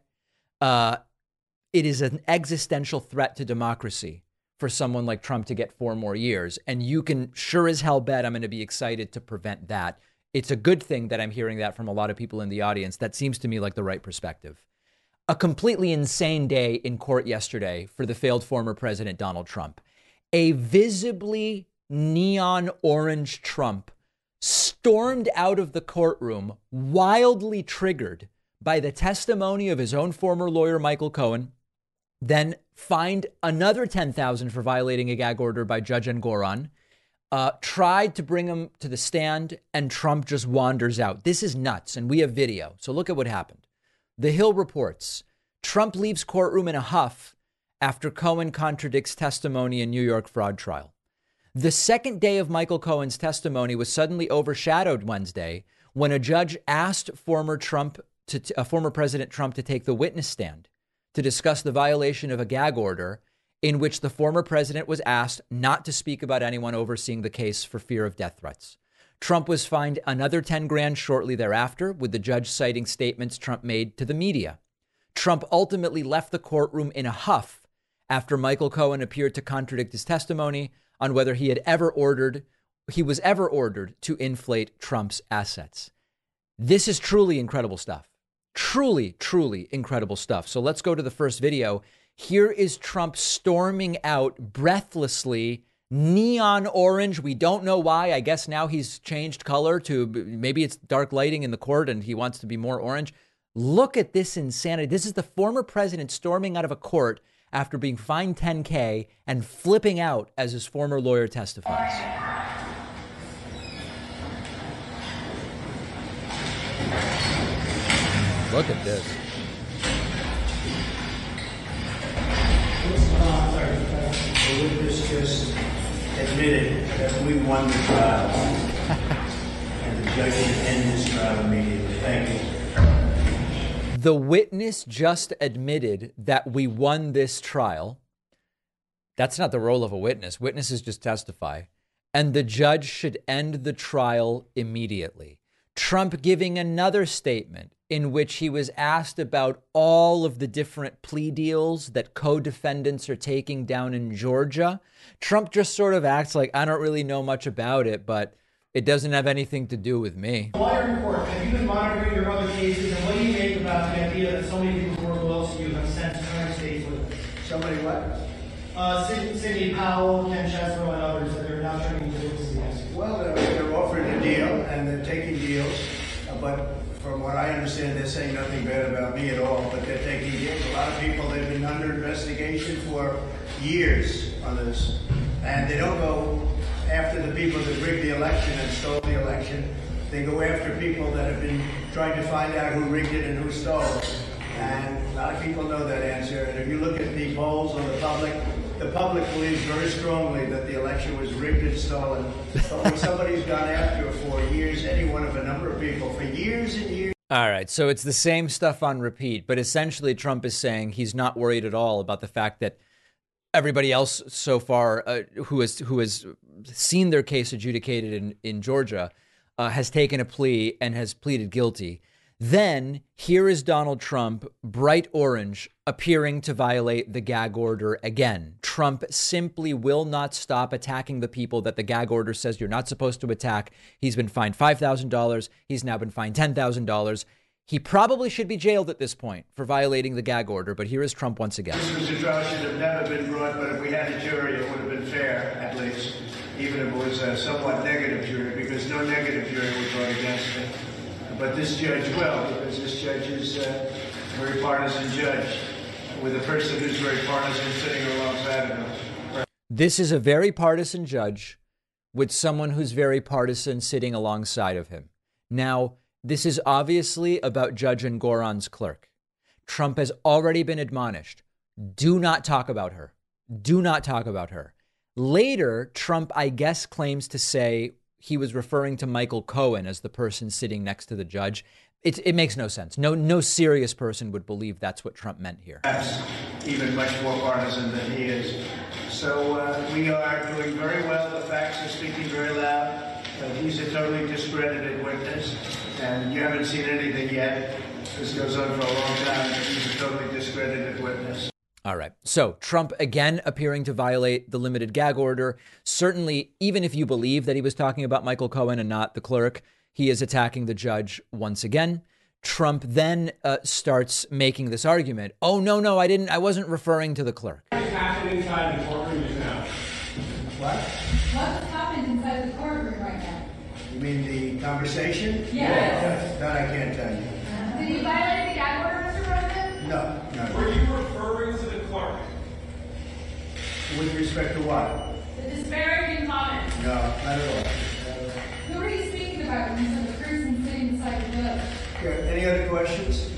It is an existential threat to democracy for someone like Trump to get 4 more years. And you can sure as hell bet I'm going to be excited to prevent that. It's a good thing that I'm hearing that from a lot of people in the audience. That seems to me like the right perspective. A completely insane day in court yesterday for the failed former president, Donald Trump. A visibly neon orange Trump stormed out of the courtroom, wildly triggered by the testimony of his own former lawyer, Michael Cohen, then fined another $10,000 for violating a gag order by Judge Engoron, tried to bring him to the stand, and Trump just wanders out. This is nuts, and we have video. So look at what happened. The Hill reports Trump leaves courtroom in a huff after Cohen contradicts testimony in New York fraud trial. The second day of Michael Cohen's testimony was suddenly overshadowed Wednesday when a judge asked former President Trump to take the witness stand to discuss the violation of a gag order in which the former president was asked not to speak about anyone overseeing the case for fear of death threats. Trump was fined another $10,000 shortly thereafter, with the judge citing statements Trump made to the media. Trump ultimately left the courtroom in a huff after Michael Cohen appeared to contradict his testimony on whether he was ever ordered to inflate Trump's assets. This is truly incredible stuff. Truly, truly incredible stuff. So let's go to the first video. Here is Trump storming out breathlessly, neon orange. We don't know why. I guess now he's changed color to maybe it's dark lighting in the court and he wants to be more orange. Look at this insanity. This is the former president storming out of a court after being fined $10,000 and flipping out as his former lawyer testifies. Look at this. just admitted that we won the trial. And the judge should end this trial immediately. Thank you. The witness just admitted that we won this trial. That's not the role of a witness. Witnesses just testify. And the judge should end the trial immediately. Trump giving another statement in which he was asked about all of the different plea deals that co-defendants are taking down in Georgia. Trump just sort of acts like, I don't really know much about it, but it doesn't have anything to do with me. Lawyer report, have you been monitoring your other cases, and what do you make about the idea that so many people who are loyal to you have sent to current states with them? Somebody what? Sidney Powell, Ken Chesebro, and others that they're now turning into witnesses against you. Well, they're offering a deal, and they're taking deals, but from what I understand, they're saying nothing bad about me at all, but they're taking deals. A lot of people, they've been under investigation for years on this, and they don't go after the people that rigged the election and stole the election. They go after people that have been trying to find out who rigged it and who stole it. And a lot of people know that answer. And if you look at the polls on the public believes very strongly that the election was rigged and stolen. But when somebody's gone after for years, any one of a number of people, for years and years. All right, so it's the same stuff on repeat, but essentially Trump is saying he's not worried at all about the fact that everybody else so far who has seen their case adjudicated in Georgia has taken a plea and has pleaded guilty. Then here is Donald Trump, bright orange, appearing to violate the gag order again. Trump simply will not stop attacking the people that the gag order says you're not supposed to attack. He's been fined $5,000. He's now been fined $10,000. He probably should be jailed at this point for violating the gag order, but here is Trump once again. This was a trial should have never been brought, but if we had a jury, it would have been fair, at least, even if it was a somewhat negative jury, because no negative jury would vote against it. But this judge will, because this judge is a very partisan judge, with a person who's very partisan sitting alongside of him. This is a very partisan judge with someone who's very partisan sitting alongside of him. Now, this is obviously about Judge Engoron's clerk. Trump has already been admonished. Do not talk about her. Do not talk about her. Later, Trump, I guess, claims to say he was referring to Michael Cohen as the person sitting next to the judge. It makes no sense. No serious person would believe that's what Trump meant here. Perhaps even much more partisan than he is. So we are doing very well. The facts are speaking very loud. He's a totally discredited witness, and you haven't seen anything yet. This goes on for a long time. He's a totally discredited witness. All right. So Trump again appearing to violate the limited gag order. Certainly, even if you believe that he was talking about Michael Cohen and not the clerk, he is attacking the judge once again. Trump then starts making this argument. Oh, no, I wasn't referring to the clerk. What's happening inside the courtroom just now? What? What's happened inside the courtroom right now? You mean the conversation? Yes. That I can't tell you. Did you violate the gag order, Mr. President? No. Were you referring to the clerk? With respect to what? The disparaging comments. No, not at all. Who were you speaking about when you said the person sitting beside the judge? Okay, any other questions?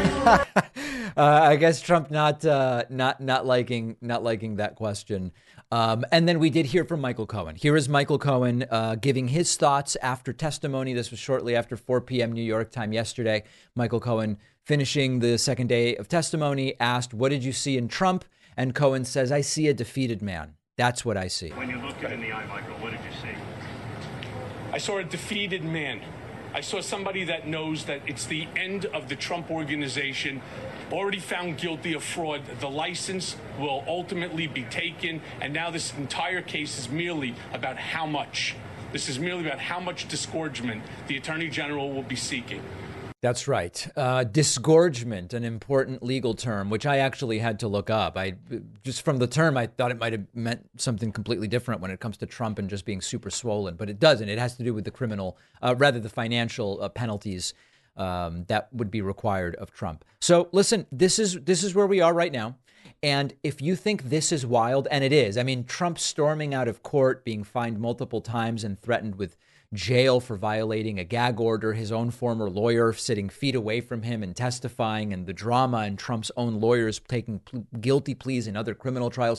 I guess Trump not liking that question. And then we did hear from Michael Cohen. Here is Michael Cohen giving his thoughts after testimony. This was shortly after 4 p.m. New York time yesterday. Michael Cohen, finishing the second day of testimony, asked, "What did you see in Trump?" And Cohen says, "I see a defeated man. That's what I see." When you looked him in the eye, Michael, what did you see? I saw a defeated man. I saw somebody that knows that it's the end of the Trump organization, already found guilty of fraud. The license will ultimately be taken, and now this entire case is merely about how much. This is merely about how much disgorgement the Attorney General will be seeking. That's right. Disgorgement, an important legal term, which I actually had to look up. Just from the term, I thought it might have meant something completely different when it comes to Trump and just being super swollen, but it doesn't. It has to do with the criminal, the financial penalties that would be required of Trump. So listen, this is where we are right now. And if you think this is wild, and it is, I mean, Trump storming out of court, being fined multiple times and threatened with jail for violating a gag order, his own former lawyer sitting feet away from him and testifying, and the drama and Trump's own lawyers taking guilty pleas in other criminal trials.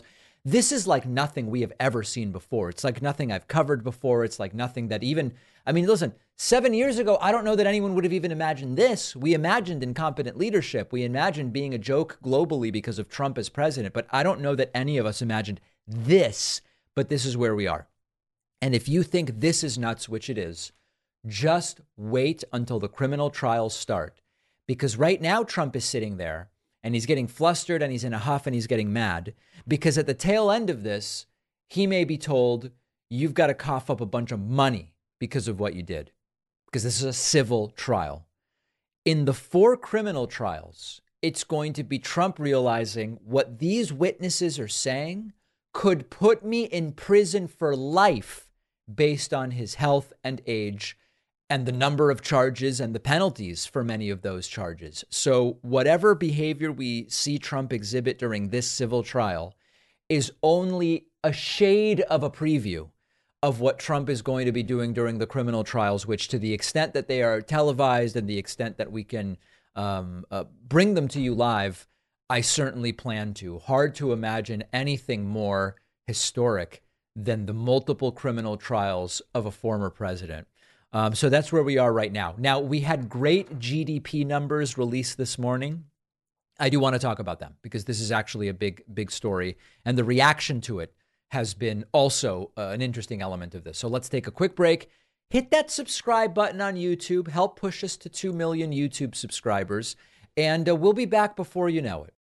This is like nothing we have ever seen before. It's like nothing I've covered before. It's like nothing that even, I mean, listen, 7 years ago, I don't know that anyone would have even imagined this. We imagined incompetent leadership. We imagined being a joke globally because of Trump as president. But I don't know that any of us imagined this. But this is where we are. And if you think this is nuts, which it is, just wait until the criminal trials start. Because right now, Trump is sitting there and he's getting flustered and he's in a huff and he's getting mad. Because at the tail end of this, he may be told, you've got to cough up a bunch of money because of what you did. Because this is a civil trial. In the 4 criminal trials, it's going to be Trump realizing what these witnesses are saying could put me in prison for life based on his health and age and the number of charges and the penalties for many of those charges. So whatever behavior we see Trump exhibit during this civil trial is only a shade of a preview of what Trump is going to be doing during the criminal trials, which to the extent that they are televised and the extent that we can bring them to you live, I certainly plan to. Hard to imagine anything more historic than the multiple criminal trials of a former president. So that's where we are right now. Now, we had great GDP numbers released this morning. I do want to talk about them because this is actually a big story. And the reaction to it has been also an interesting element of this. So let's take a quick break. Hit that subscribe button on YouTube. Help push us to 2 million YouTube subscribers. And we'll be back before you know it.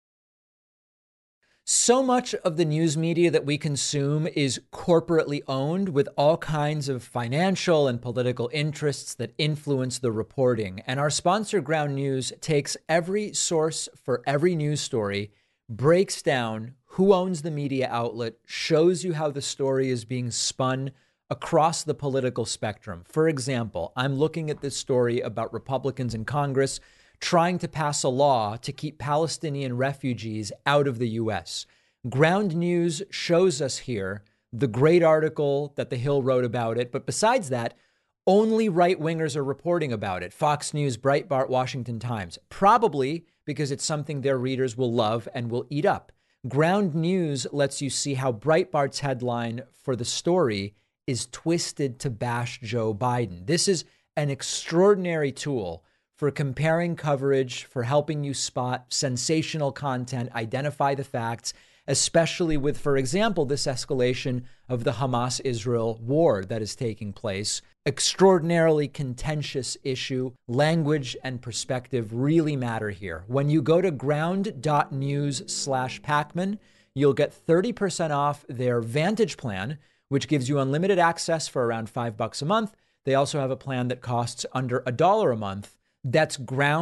So much of the news media that we consume is corporately owned with all kinds of financial and political interests that influence the reporting. And our sponsor, Ground News, takes every source for every news story, breaks down who owns the media outlet, shows you how the story is being spun across the political spectrum. For example, I'm looking at this story about Republicans in Congress trying to pass a law to keep Palestinian refugees out of the U.S. Ground News shows us here the great article that The Hill wrote about it. But besides that, only right-wingers are reporting about it. Fox News, Breitbart, Washington Times, probably because it's something their readers will love and will eat up. Ground News lets you see how Breitbart's headline for the story is twisted to bash Joe Biden. This is an extraordinary tool for comparing coverage, for helping you spot sensational content, identify the facts, especially with, for example, this escalation of the Hamas-Israel war that is taking place. Extraordinarily contentious issue. Language and perspective really matter here. When you go to ground.news/Pacman, you'll get 30% off their Vantage plan, which gives you unlimited access for around $5 a month. They also have a plan that costs under $1 a month. That's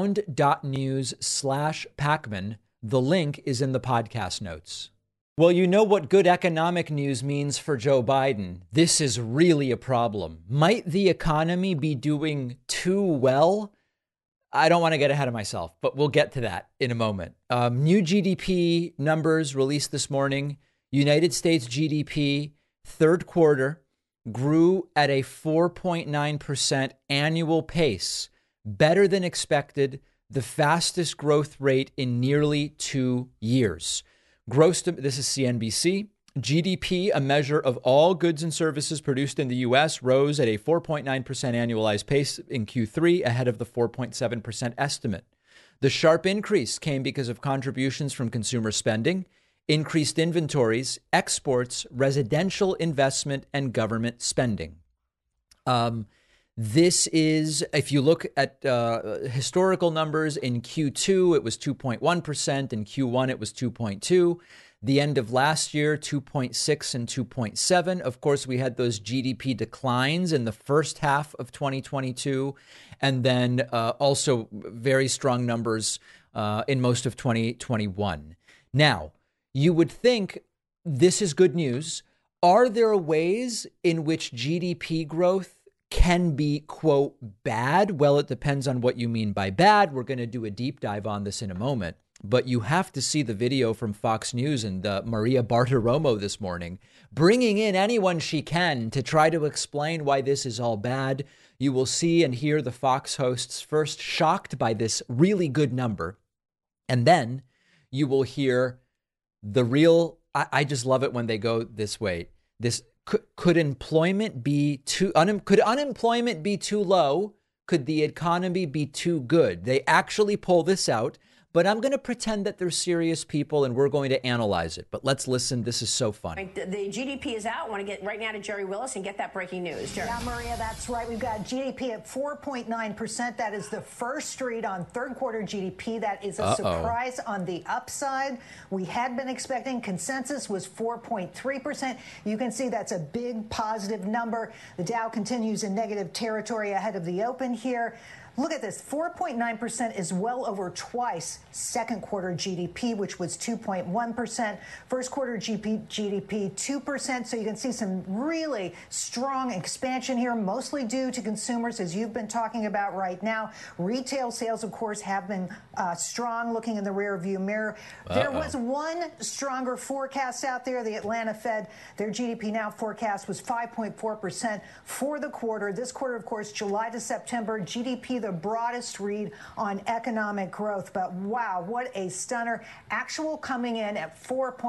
ground.news/Pacman. The link is in the podcast notes. Well, you know what good economic news means for Joe Biden. This is really a problem. Might the economy be doing too well? I don't want to get ahead of myself, but we'll get to that in a moment. New GDP numbers released this morning. United States GDP, third quarter, grew at a 4.9% annual pace. Better than expected, the fastest growth rate in nearly 2 years. This is CNBC. GDP, a measure of all goods and services produced in the U.S., rose at a 4.9% annualized pace in Q3, ahead of the 4.7% estimate. The sharp increase came because of contributions from consumer spending, increased inventories, exports, residential investment, and government spending. This is, if you look at historical numbers, in Q2, it was 2.1%. In Q1, it was 2.2%. The end of last year, 2.6 and 2.7. Of course, we had those GDP declines in the first half of 2022, and then also very strong numbers in most of 2021. Now, you would think this is good news. Are there ways in which GDP growth can be, quote, bad? Well, it depends on what you mean by bad. We're going to do a deep dive on this in a moment. But you have to see the video from Fox News and Maria Bartiromo this morning, bringing in anyone she can to try to explain why this is all bad. You will see and hear the Fox hosts first shocked by this really good number. And then you will hear the real I just love it when they go this way. Could unemployment be too low? Could the economy be too good? They actually pull this out, but I'm going to pretend that they're serious people and we're going to analyze it. But let's listen. This is so funny. The GDP is out. I want to get right now to Jerry Willis and get that breaking news. Jerry. Yeah, Maria, that's right. We've got GDP at 4.9%. That is the first read on third quarter GDP. That is a surprise on the upside. We had been expecting consensus was 4.3%. You can see that's a big positive number. The Dow continues in negative territory ahead of the open here. Look at this. 4.9% is well over twice second quarter GDP, which was 2.1%. First quarter GDP, 2%. So you can see some really strong expansion here, mostly due to consumers, as you've been talking about right now. Retail sales, of course, have been strong, looking in the rear view mirror. There was one stronger forecast out there, the Atlanta Fed. Their GDP now forecast was 5.4% for the quarter. This quarter, of course, July to September, GDP, the broadest read on economic growth. But wow, what a stunner. Actual coming in at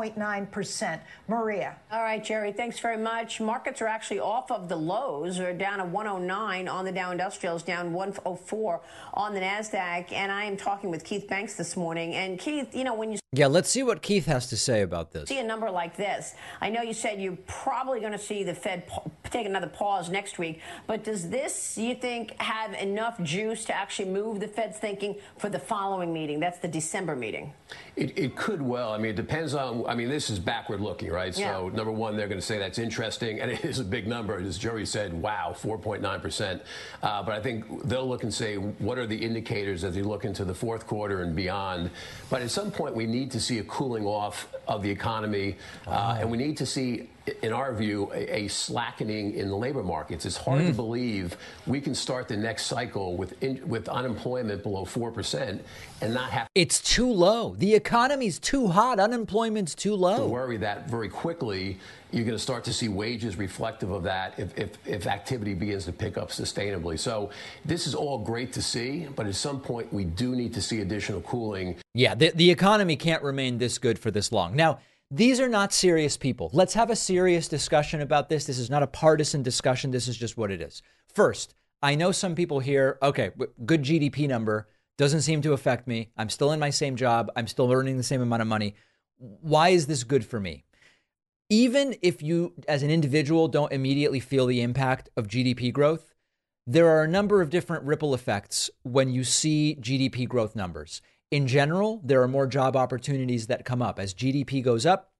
4.9%. Maria. All right, Jerry, thanks very much. Markets are actually off of the lows. They're down at 109 on the Dow Industrials, down 104 on the NASDAQ. And I am talking with Keith Banks this morning. And Keith, you know, when you... Yeah, let's see what Keith has to say about this. See a number like this. I know you said you're probably going to see the Fed take another pause next week. But does this, you think, have enough juice to actually move the Fed's thinking for the following meeting? That's the December meeting. It could well. I mean, it depends on, I mean, this is backward looking, right? Yeah. So, number one, they're going to say that's interesting. And it is a big number. As Jerry said, wow, 4.9%. But I think they'll look and say, what are the indicators as we look into the fourth quarter and beyond? But at some point, we need to see a cooling off of the economy. And we need to see, in our view, a slackening in the labor markets. It's hard to believe we can start the next cycle with unemployment below 4% and not have... It's too low. The economy's too hot. Unemployment's too low. To worry that very quickly, you're going to start to see wages reflective of that if activity begins to pick up sustainably. So this is all great to see, but at some point we do need to see additional cooling. Yeah, the economy can't remain this good for this long. Now, these are not serious people. Let's have a serious discussion about this. This is not a partisan discussion. This is just what it is. First, I know some people here, okay, good GDP number, doesn't seem to affect me. I'm still in my same job. I'm still earning the same amount of money. Why is this good for me? Even if you, as an individual, don't immediately feel the impact of GDP growth, there are a number of different ripple effects when you see GDP growth numbers. In general, there are more job opportunities that come up. As GDP goes up,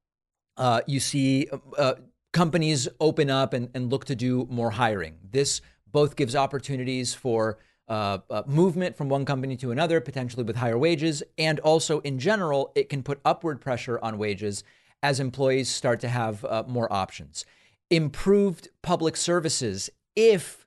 you see companies open up and look to do more hiring. This both gives opportunities for movement from one company to another, potentially with higher wages. And also, in general, it can put upward pressure on wages as employees start to have more options. Improved public services, if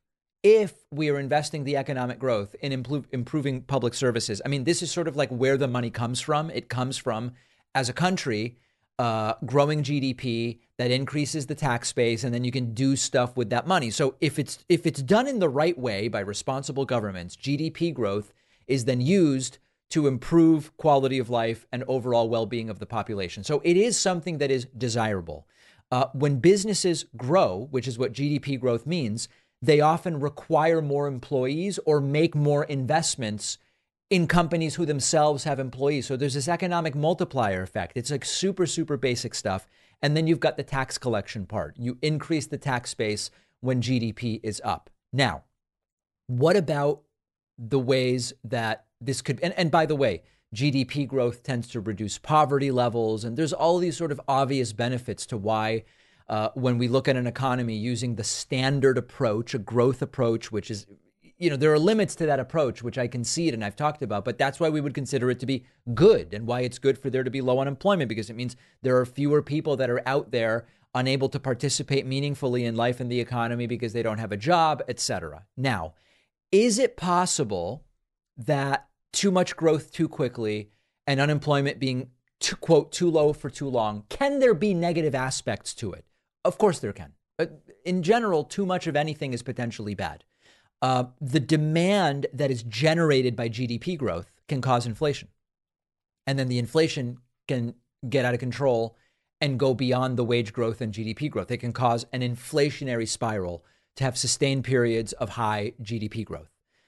we are investing the economic growth in improving public services. I mean, this is sort of like where the money comes from. It comes from, as a country, growing GDP that increases the tax base, and then you can do stuff with that money. So if it's done in the right way by responsible governments, GDP growth is then used to improve quality of life and overall well-being of the population. So it is something that is desirable. When businesses grow, which is what GDP growth means, they often require more employees or make more investments in companies who themselves have employees. So there's this economic multiplier effect. It's like super, super basic stuff. And then you've got the tax collection part. You increase the tax base when GDP is up. Now, what about the ways that this could, and by the way, GDP growth tends to reduce poverty levels. And there's all these sort of obvious benefits to why when we look at an economy using the standard approach, a growth approach, which is, you know, there are limits to that approach, which I concede and I've talked about, but that's why we would consider it to be good and why it's good for there to be low unemployment, because it means there are fewer people that are out there unable to participate meaningfully in life and the economy because they don't have a job, etc. Now, is it possible that too much growth too quickly and unemployment being, quote, too low for too long, can there be negative aspects to it? Of course there can. In general, too much of anything is potentially bad. The demand that is generated by GDP growth can cause inflation. And then the inflation can get out of control and go beyond the wage growth and GDP growth. It can cause an inflationary spiral to have sustained periods of high GDP growth.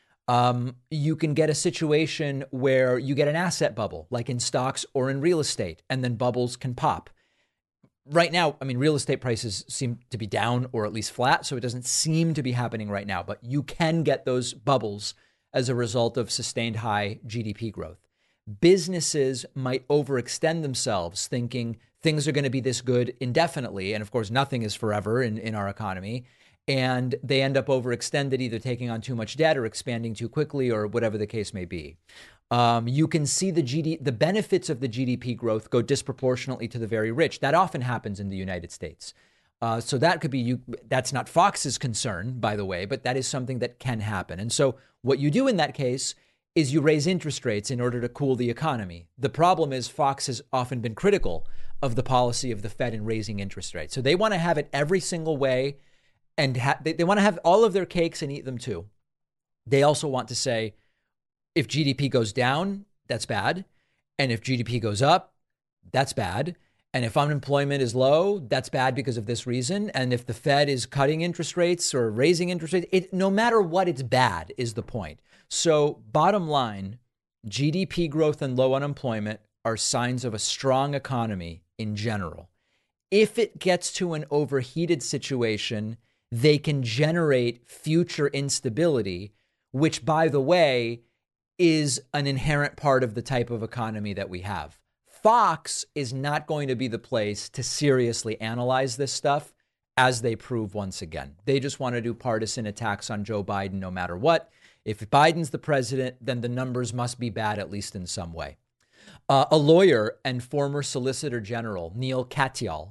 You can get a situation where you get an asset bubble, like in stocks or in real estate, and then bubbles can pop. Right now, I mean, real estate prices seem to be down or at least flat, so it doesn't seem to be happening right now, but you can get those bubbles as a result of sustained high GDP growth. Businesses might overextend themselves thinking things are going to be this good indefinitely. And of course, nothing is forever in our economy. And they end up overextended, either taking on too much debt or expanding too quickly or whatever the case may be. You can see the benefits of the GDP growth go disproportionately to the very rich. That often happens in the United States. So that could be that's not Fox's concern, by the way, but that is something that can happen. And so what you do in that case is you raise interest rates in order to cool the economy. The problem is Fox has often been critical of the policy of the Fed in raising interest rates. So they want to have it every single way, and they want to have all of their cakes and eat them too. They also want to say, if GDP goes down, that's bad. And if GDP goes up, that's bad. And if unemployment is low, that's bad because of this reason. And if the Fed is cutting interest rates or raising interest rates, no matter what, it's bad is the point. So bottom line, GDP growth and low unemployment are signs of a strong economy in general. If it gets to an overheated situation, they can generate future instability, which, by the way, is an inherent part of the type of economy that we have. Fox is not going to be the place to seriously analyze this stuff, as they prove once again. They just want to do partisan attacks on Joe Biden no matter what. If Biden's the president, then the numbers must be bad, at least in some way. A lawyer and former Solicitor General, Neil Katyal,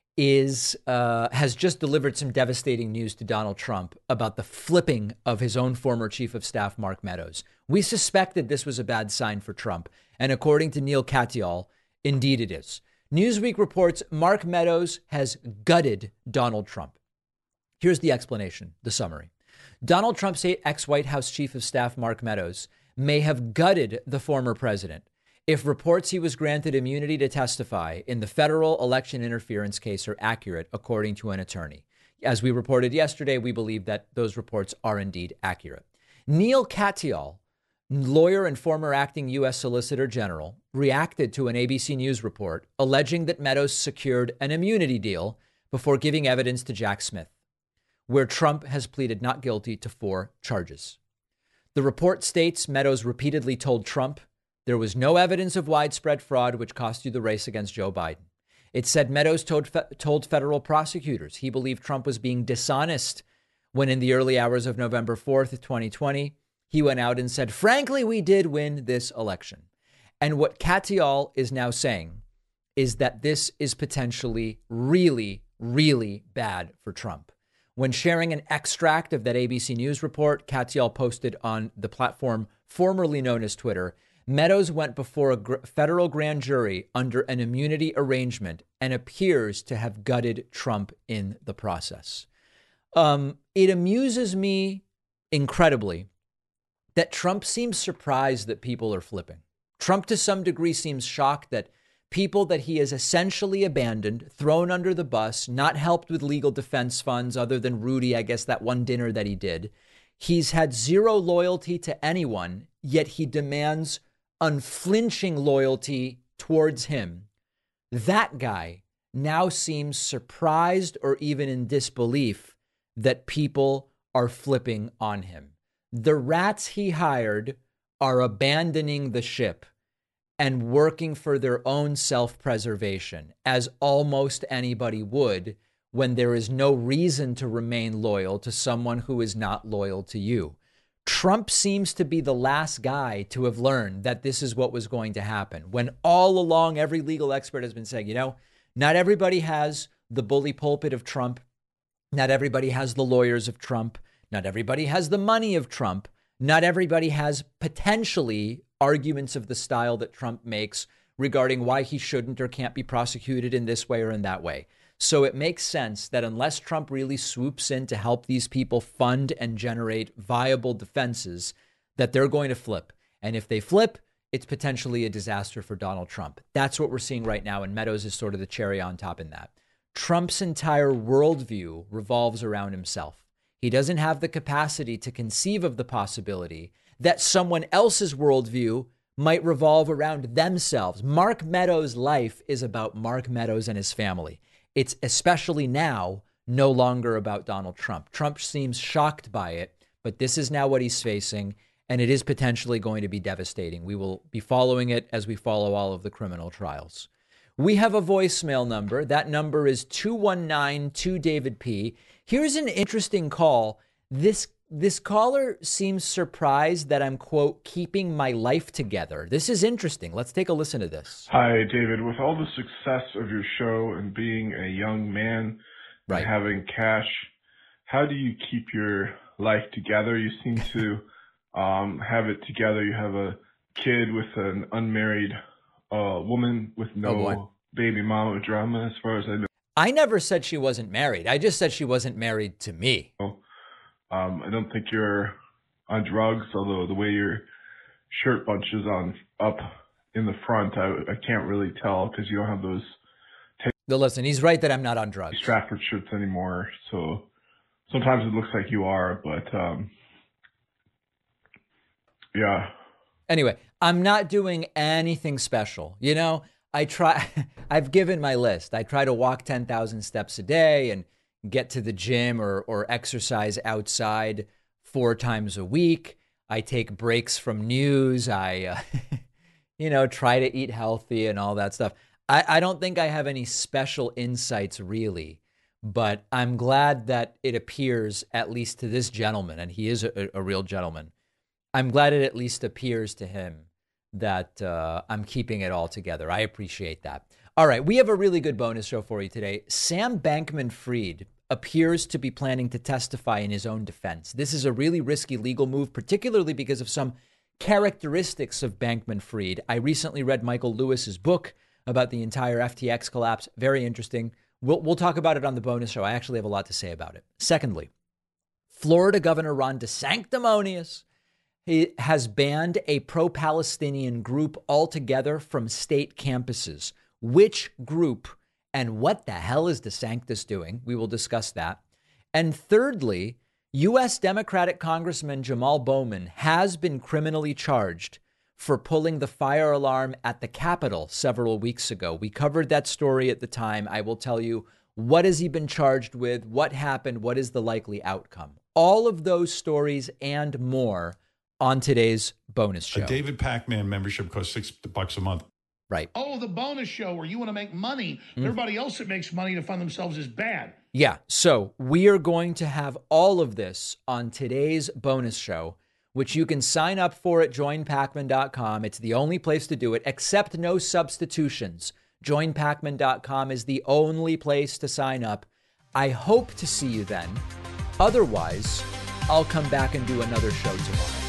has just delivered some devastating news to Donald Trump about the flipping of his own former chief of staff, Mark Meadows. We suspected this was a bad sign for Trump, and according to Neil Katyal, indeed it is. Newsweek reports Mark Meadows has gutted Donald Trump. Here's the explanation, the summary. Donald Trump's ex-White House chief of staff, Mark Meadows, may have gutted the former president if reports he was granted immunity to testify in the federal election interference case are accurate, according to an attorney. As we reported yesterday, we believe that those reports are indeed accurate. Neil Katyal, lawyer and former acting U.S. Solicitor General, reacted to an ABC News report alleging that Meadows secured an immunity deal before giving evidence to Jack Smith, where Trump has pleaded not guilty to 4 charges. The report states Meadows repeatedly told Trump there was no evidence of widespread fraud which cost you the race against Joe Biden. It said Meadows told federal prosecutors he believed Trump was being dishonest when in the early hours of November 4th, 2020, he went out and said, frankly, we did win this election. And what Katyal is now saying is that this is potentially really, really bad for Trump. When sharing an extract of that ABC News report Katyal posted on the platform formerly known as Twitter, Meadows went before a federal grand jury under an immunity arrangement and appears to have gutted Trump in the process. It amuses me incredibly that Trump seems surprised that people are flipping. Trump, to some degree, seems shocked that people that he has essentially abandoned, thrown under the bus, not helped with legal defense funds other than Rudy, I guess that one dinner that he did. He's had zero loyalty to anyone, yet he demands unflinching loyalty towards him. That guy now seems surprised or even in disbelief that people are flipping on him. The rats he hired are abandoning the ship and working for their own self-preservation, as almost anybody would when there is no reason to remain loyal to someone who is not loyal to you. Trump seems to be the last guy to have learned that this is what was going to happen, when all along every legal expert has been saying, not everybody has the bully pulpit of Trump. Not everybody has the lawyers of Trump. Not everybody has the money of Trump. Not everybody has potentially arguments of the style that Trump makes regarding why he shouldn't or can't be prosecuted in this way or in that way. So it makes sense that unless Trump really swoops in to help these people fund and generate viable defenses, that they're going to flip. And if they flip, it's potentially a disaster for Donald Trump. That's what we're seeing right now, and Meadows is sort of the cherry on top in that. Trump's entire worldview revolves around himself. He doesn't have the capacity to conceive of the possibility that someone else's worldview might revolve around themselves. Mark Meadows' life is about Mark Meadows and his family. It's especially now no longer about Donald Trump. Trump seems shocked by it, but this is now what he's facing, and it is potentially going to be devastating. We will be following it as we follow all of the criminal trials. We have a voicemail number. That number is 219-2-DAVID-P. Here's an interesting call. This caller seems surprised that I'm, quote, keeping my life together. This is interesting. Let's take a listen to this. Hi, David. With all the success of your show and being a young man and having cash, how do you keep your life together? You seem to have it together. You have a kid with an unmarried woman with no baby mama drama, as far as I know. I never said she wasn't married. I just said she wasn't married to me. I don't think you're on drugs, although the way your shirt bunches on up in the front, I can't really tell because you don't have those. Listen, he's right that I'm not on drugs. Stratford shirts anymore, so sometimes it looks like you are, but yeah. Anyway, I'm not doing anything special. You know, I've given my list. I try to walk 10,000 steps a day and get to the gym or exercise outside 4 times a week. I take breaks from news. I, try to eat healthy and all that stuff. I don't think I have any special insights really, but I'm glad that it appears, at least to this gentleman, and he is a real gentleman, I'm glad it at least appears to him that I'm keeping it all together. I appreciate that. All right, we have a really good bonus show for you today. Sam Bankman-Fried appears to be planning to testify in his own defense. This is a really risky legal move, particularly because of some characteristics of Bankman-Fried. I recently read Michael Lewis's book about the entire FTX collapse. Very interesting. We'll talk about it on the bonus show. I actually have a lot to say about it. Secondly, Florida Governor Ron DeSanctimonious, he has banned a pro-Palestinian group altogether from state campuses. Which group and what the hell is DeSantis doing? We will discuss that. And thirdly, U.S. Democratic Congressman Jamal Bowman has been criminally charged for pulling the fire alarm at the Capitol several weeks ago. We covered that story at the time. I will tell you, what has he been charged with? What happened? What is the likely outcome? All of those stories and more on today's bonus show. A David Pacman membership costs $6 a month. Right. Oh, the bonus show where you want to make money. Everybody else that makes money to fund themselves is bad. Yeah. So we are going to have all of this on today's bonus show, which you can sign up for at joinpacman.com. It's the only place to do it, except no substitutions. Joinpacman.com is the only place to sign up. I hope to see you then. Otherwise, I'll come back and do another show tomorrow.